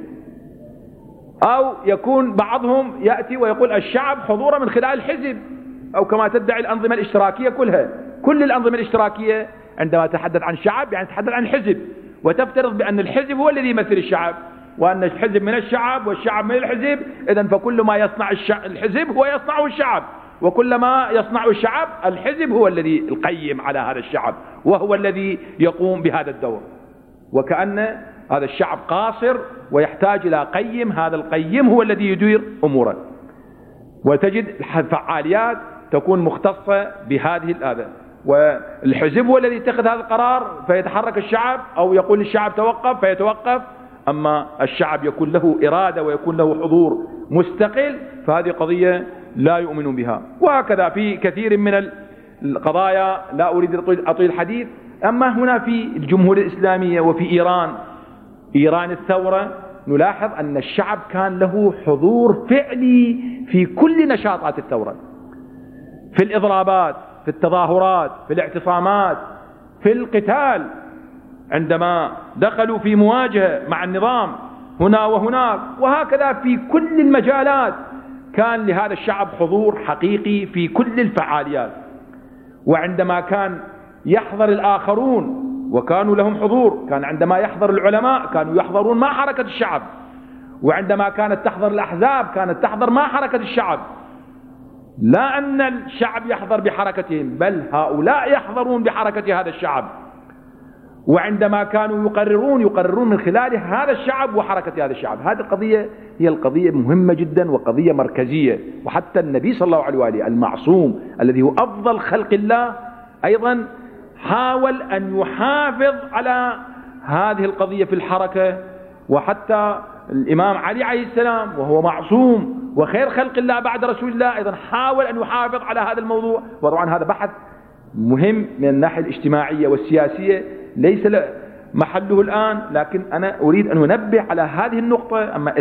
أو يكون بعضهم يأتي ويقول الشعب حضوره من خلال الحزب، أو كما تدعي الأنظمة الاشتراكية كلها. كل الأنظمة الاشتراكية عندما تتحدث عن الشعب يعني تتحدث عن الحزب، وتفترض بأن الحزب هو الذي يمثل الشعب، وأن الحزب من الشعب والشعب من الحزب، إذن فكل ما يصنع الحزب هو يصنعه الشعب، وكل ما يصنعه الشعب الحزب هو الذي القيم على هذا الشعب وهو الذي يقوم بهذا الدور. وكأن هذا الشعب قاصر ويحتاج إلى قيم، هذا القيم هو الذي يدير أموره. وتجد الفعاليات تكون مختصة بهذه هذا، والحزب هو الذي يتخذ هذا القرار فيتحرك الشعب، أو يقول للشعب توقف فيتوقف. أما الشعب يكون له إرادة ويكون له حضور مستقل، فهذه قضية لا يؤمنون بها. وهكذا في كثير من القضايا لا أريد أطيل الحديث. أما هنا في الجمهورية الإسلامية وفي إيران إيران الثورة نلاحظ أن الشعب كان له حضور فعلي في كل نشاطات الثورة، في الإضرابات، في التظاهرات، في الاعتصامات، في القتال، عندما دخلوا في مواجهة مع النظام هنا وهناك، وهكذا في كل المجالات كان لهذا الشعب حضور حقيقي في كل الفعاليات. وعندما كان يحضر الآخرون وكانوا لهم حضور، كان عندما يحضر العلماء كانوا يحضرون مع حركة الشعب، وعندما كانت تحضر الأحزاب كانت تحضر مع حركة الشعب، لا أن الشعب يحضر بحركتهم، بل هؤلاء يحضرون بحركة هذا الشعب. وعندما كانوا يقررون يقررون من خلال هذا الشعب وحركة هذا الشعب. هذه القضية هي القضية مهمة جدا وقضية مركزية. وحتى النبي صلى الله عليه وآله المعصوم الذي هو أفضل خلق الله أيضا حاول أن يحافظ على هذه القضية في الحركة. وحتى الإمام علي عليه السلام وهو معصوم وخير خلق الله بعد رسول الله أيضا حاول أن يحافظ على هذا الموضوع. وطبعا هذا بحث مهم من الناحية الاجتماعية والسياسية ليس محله الآن، لكن أنا أريد أن أنبه على هذه النقطة. أما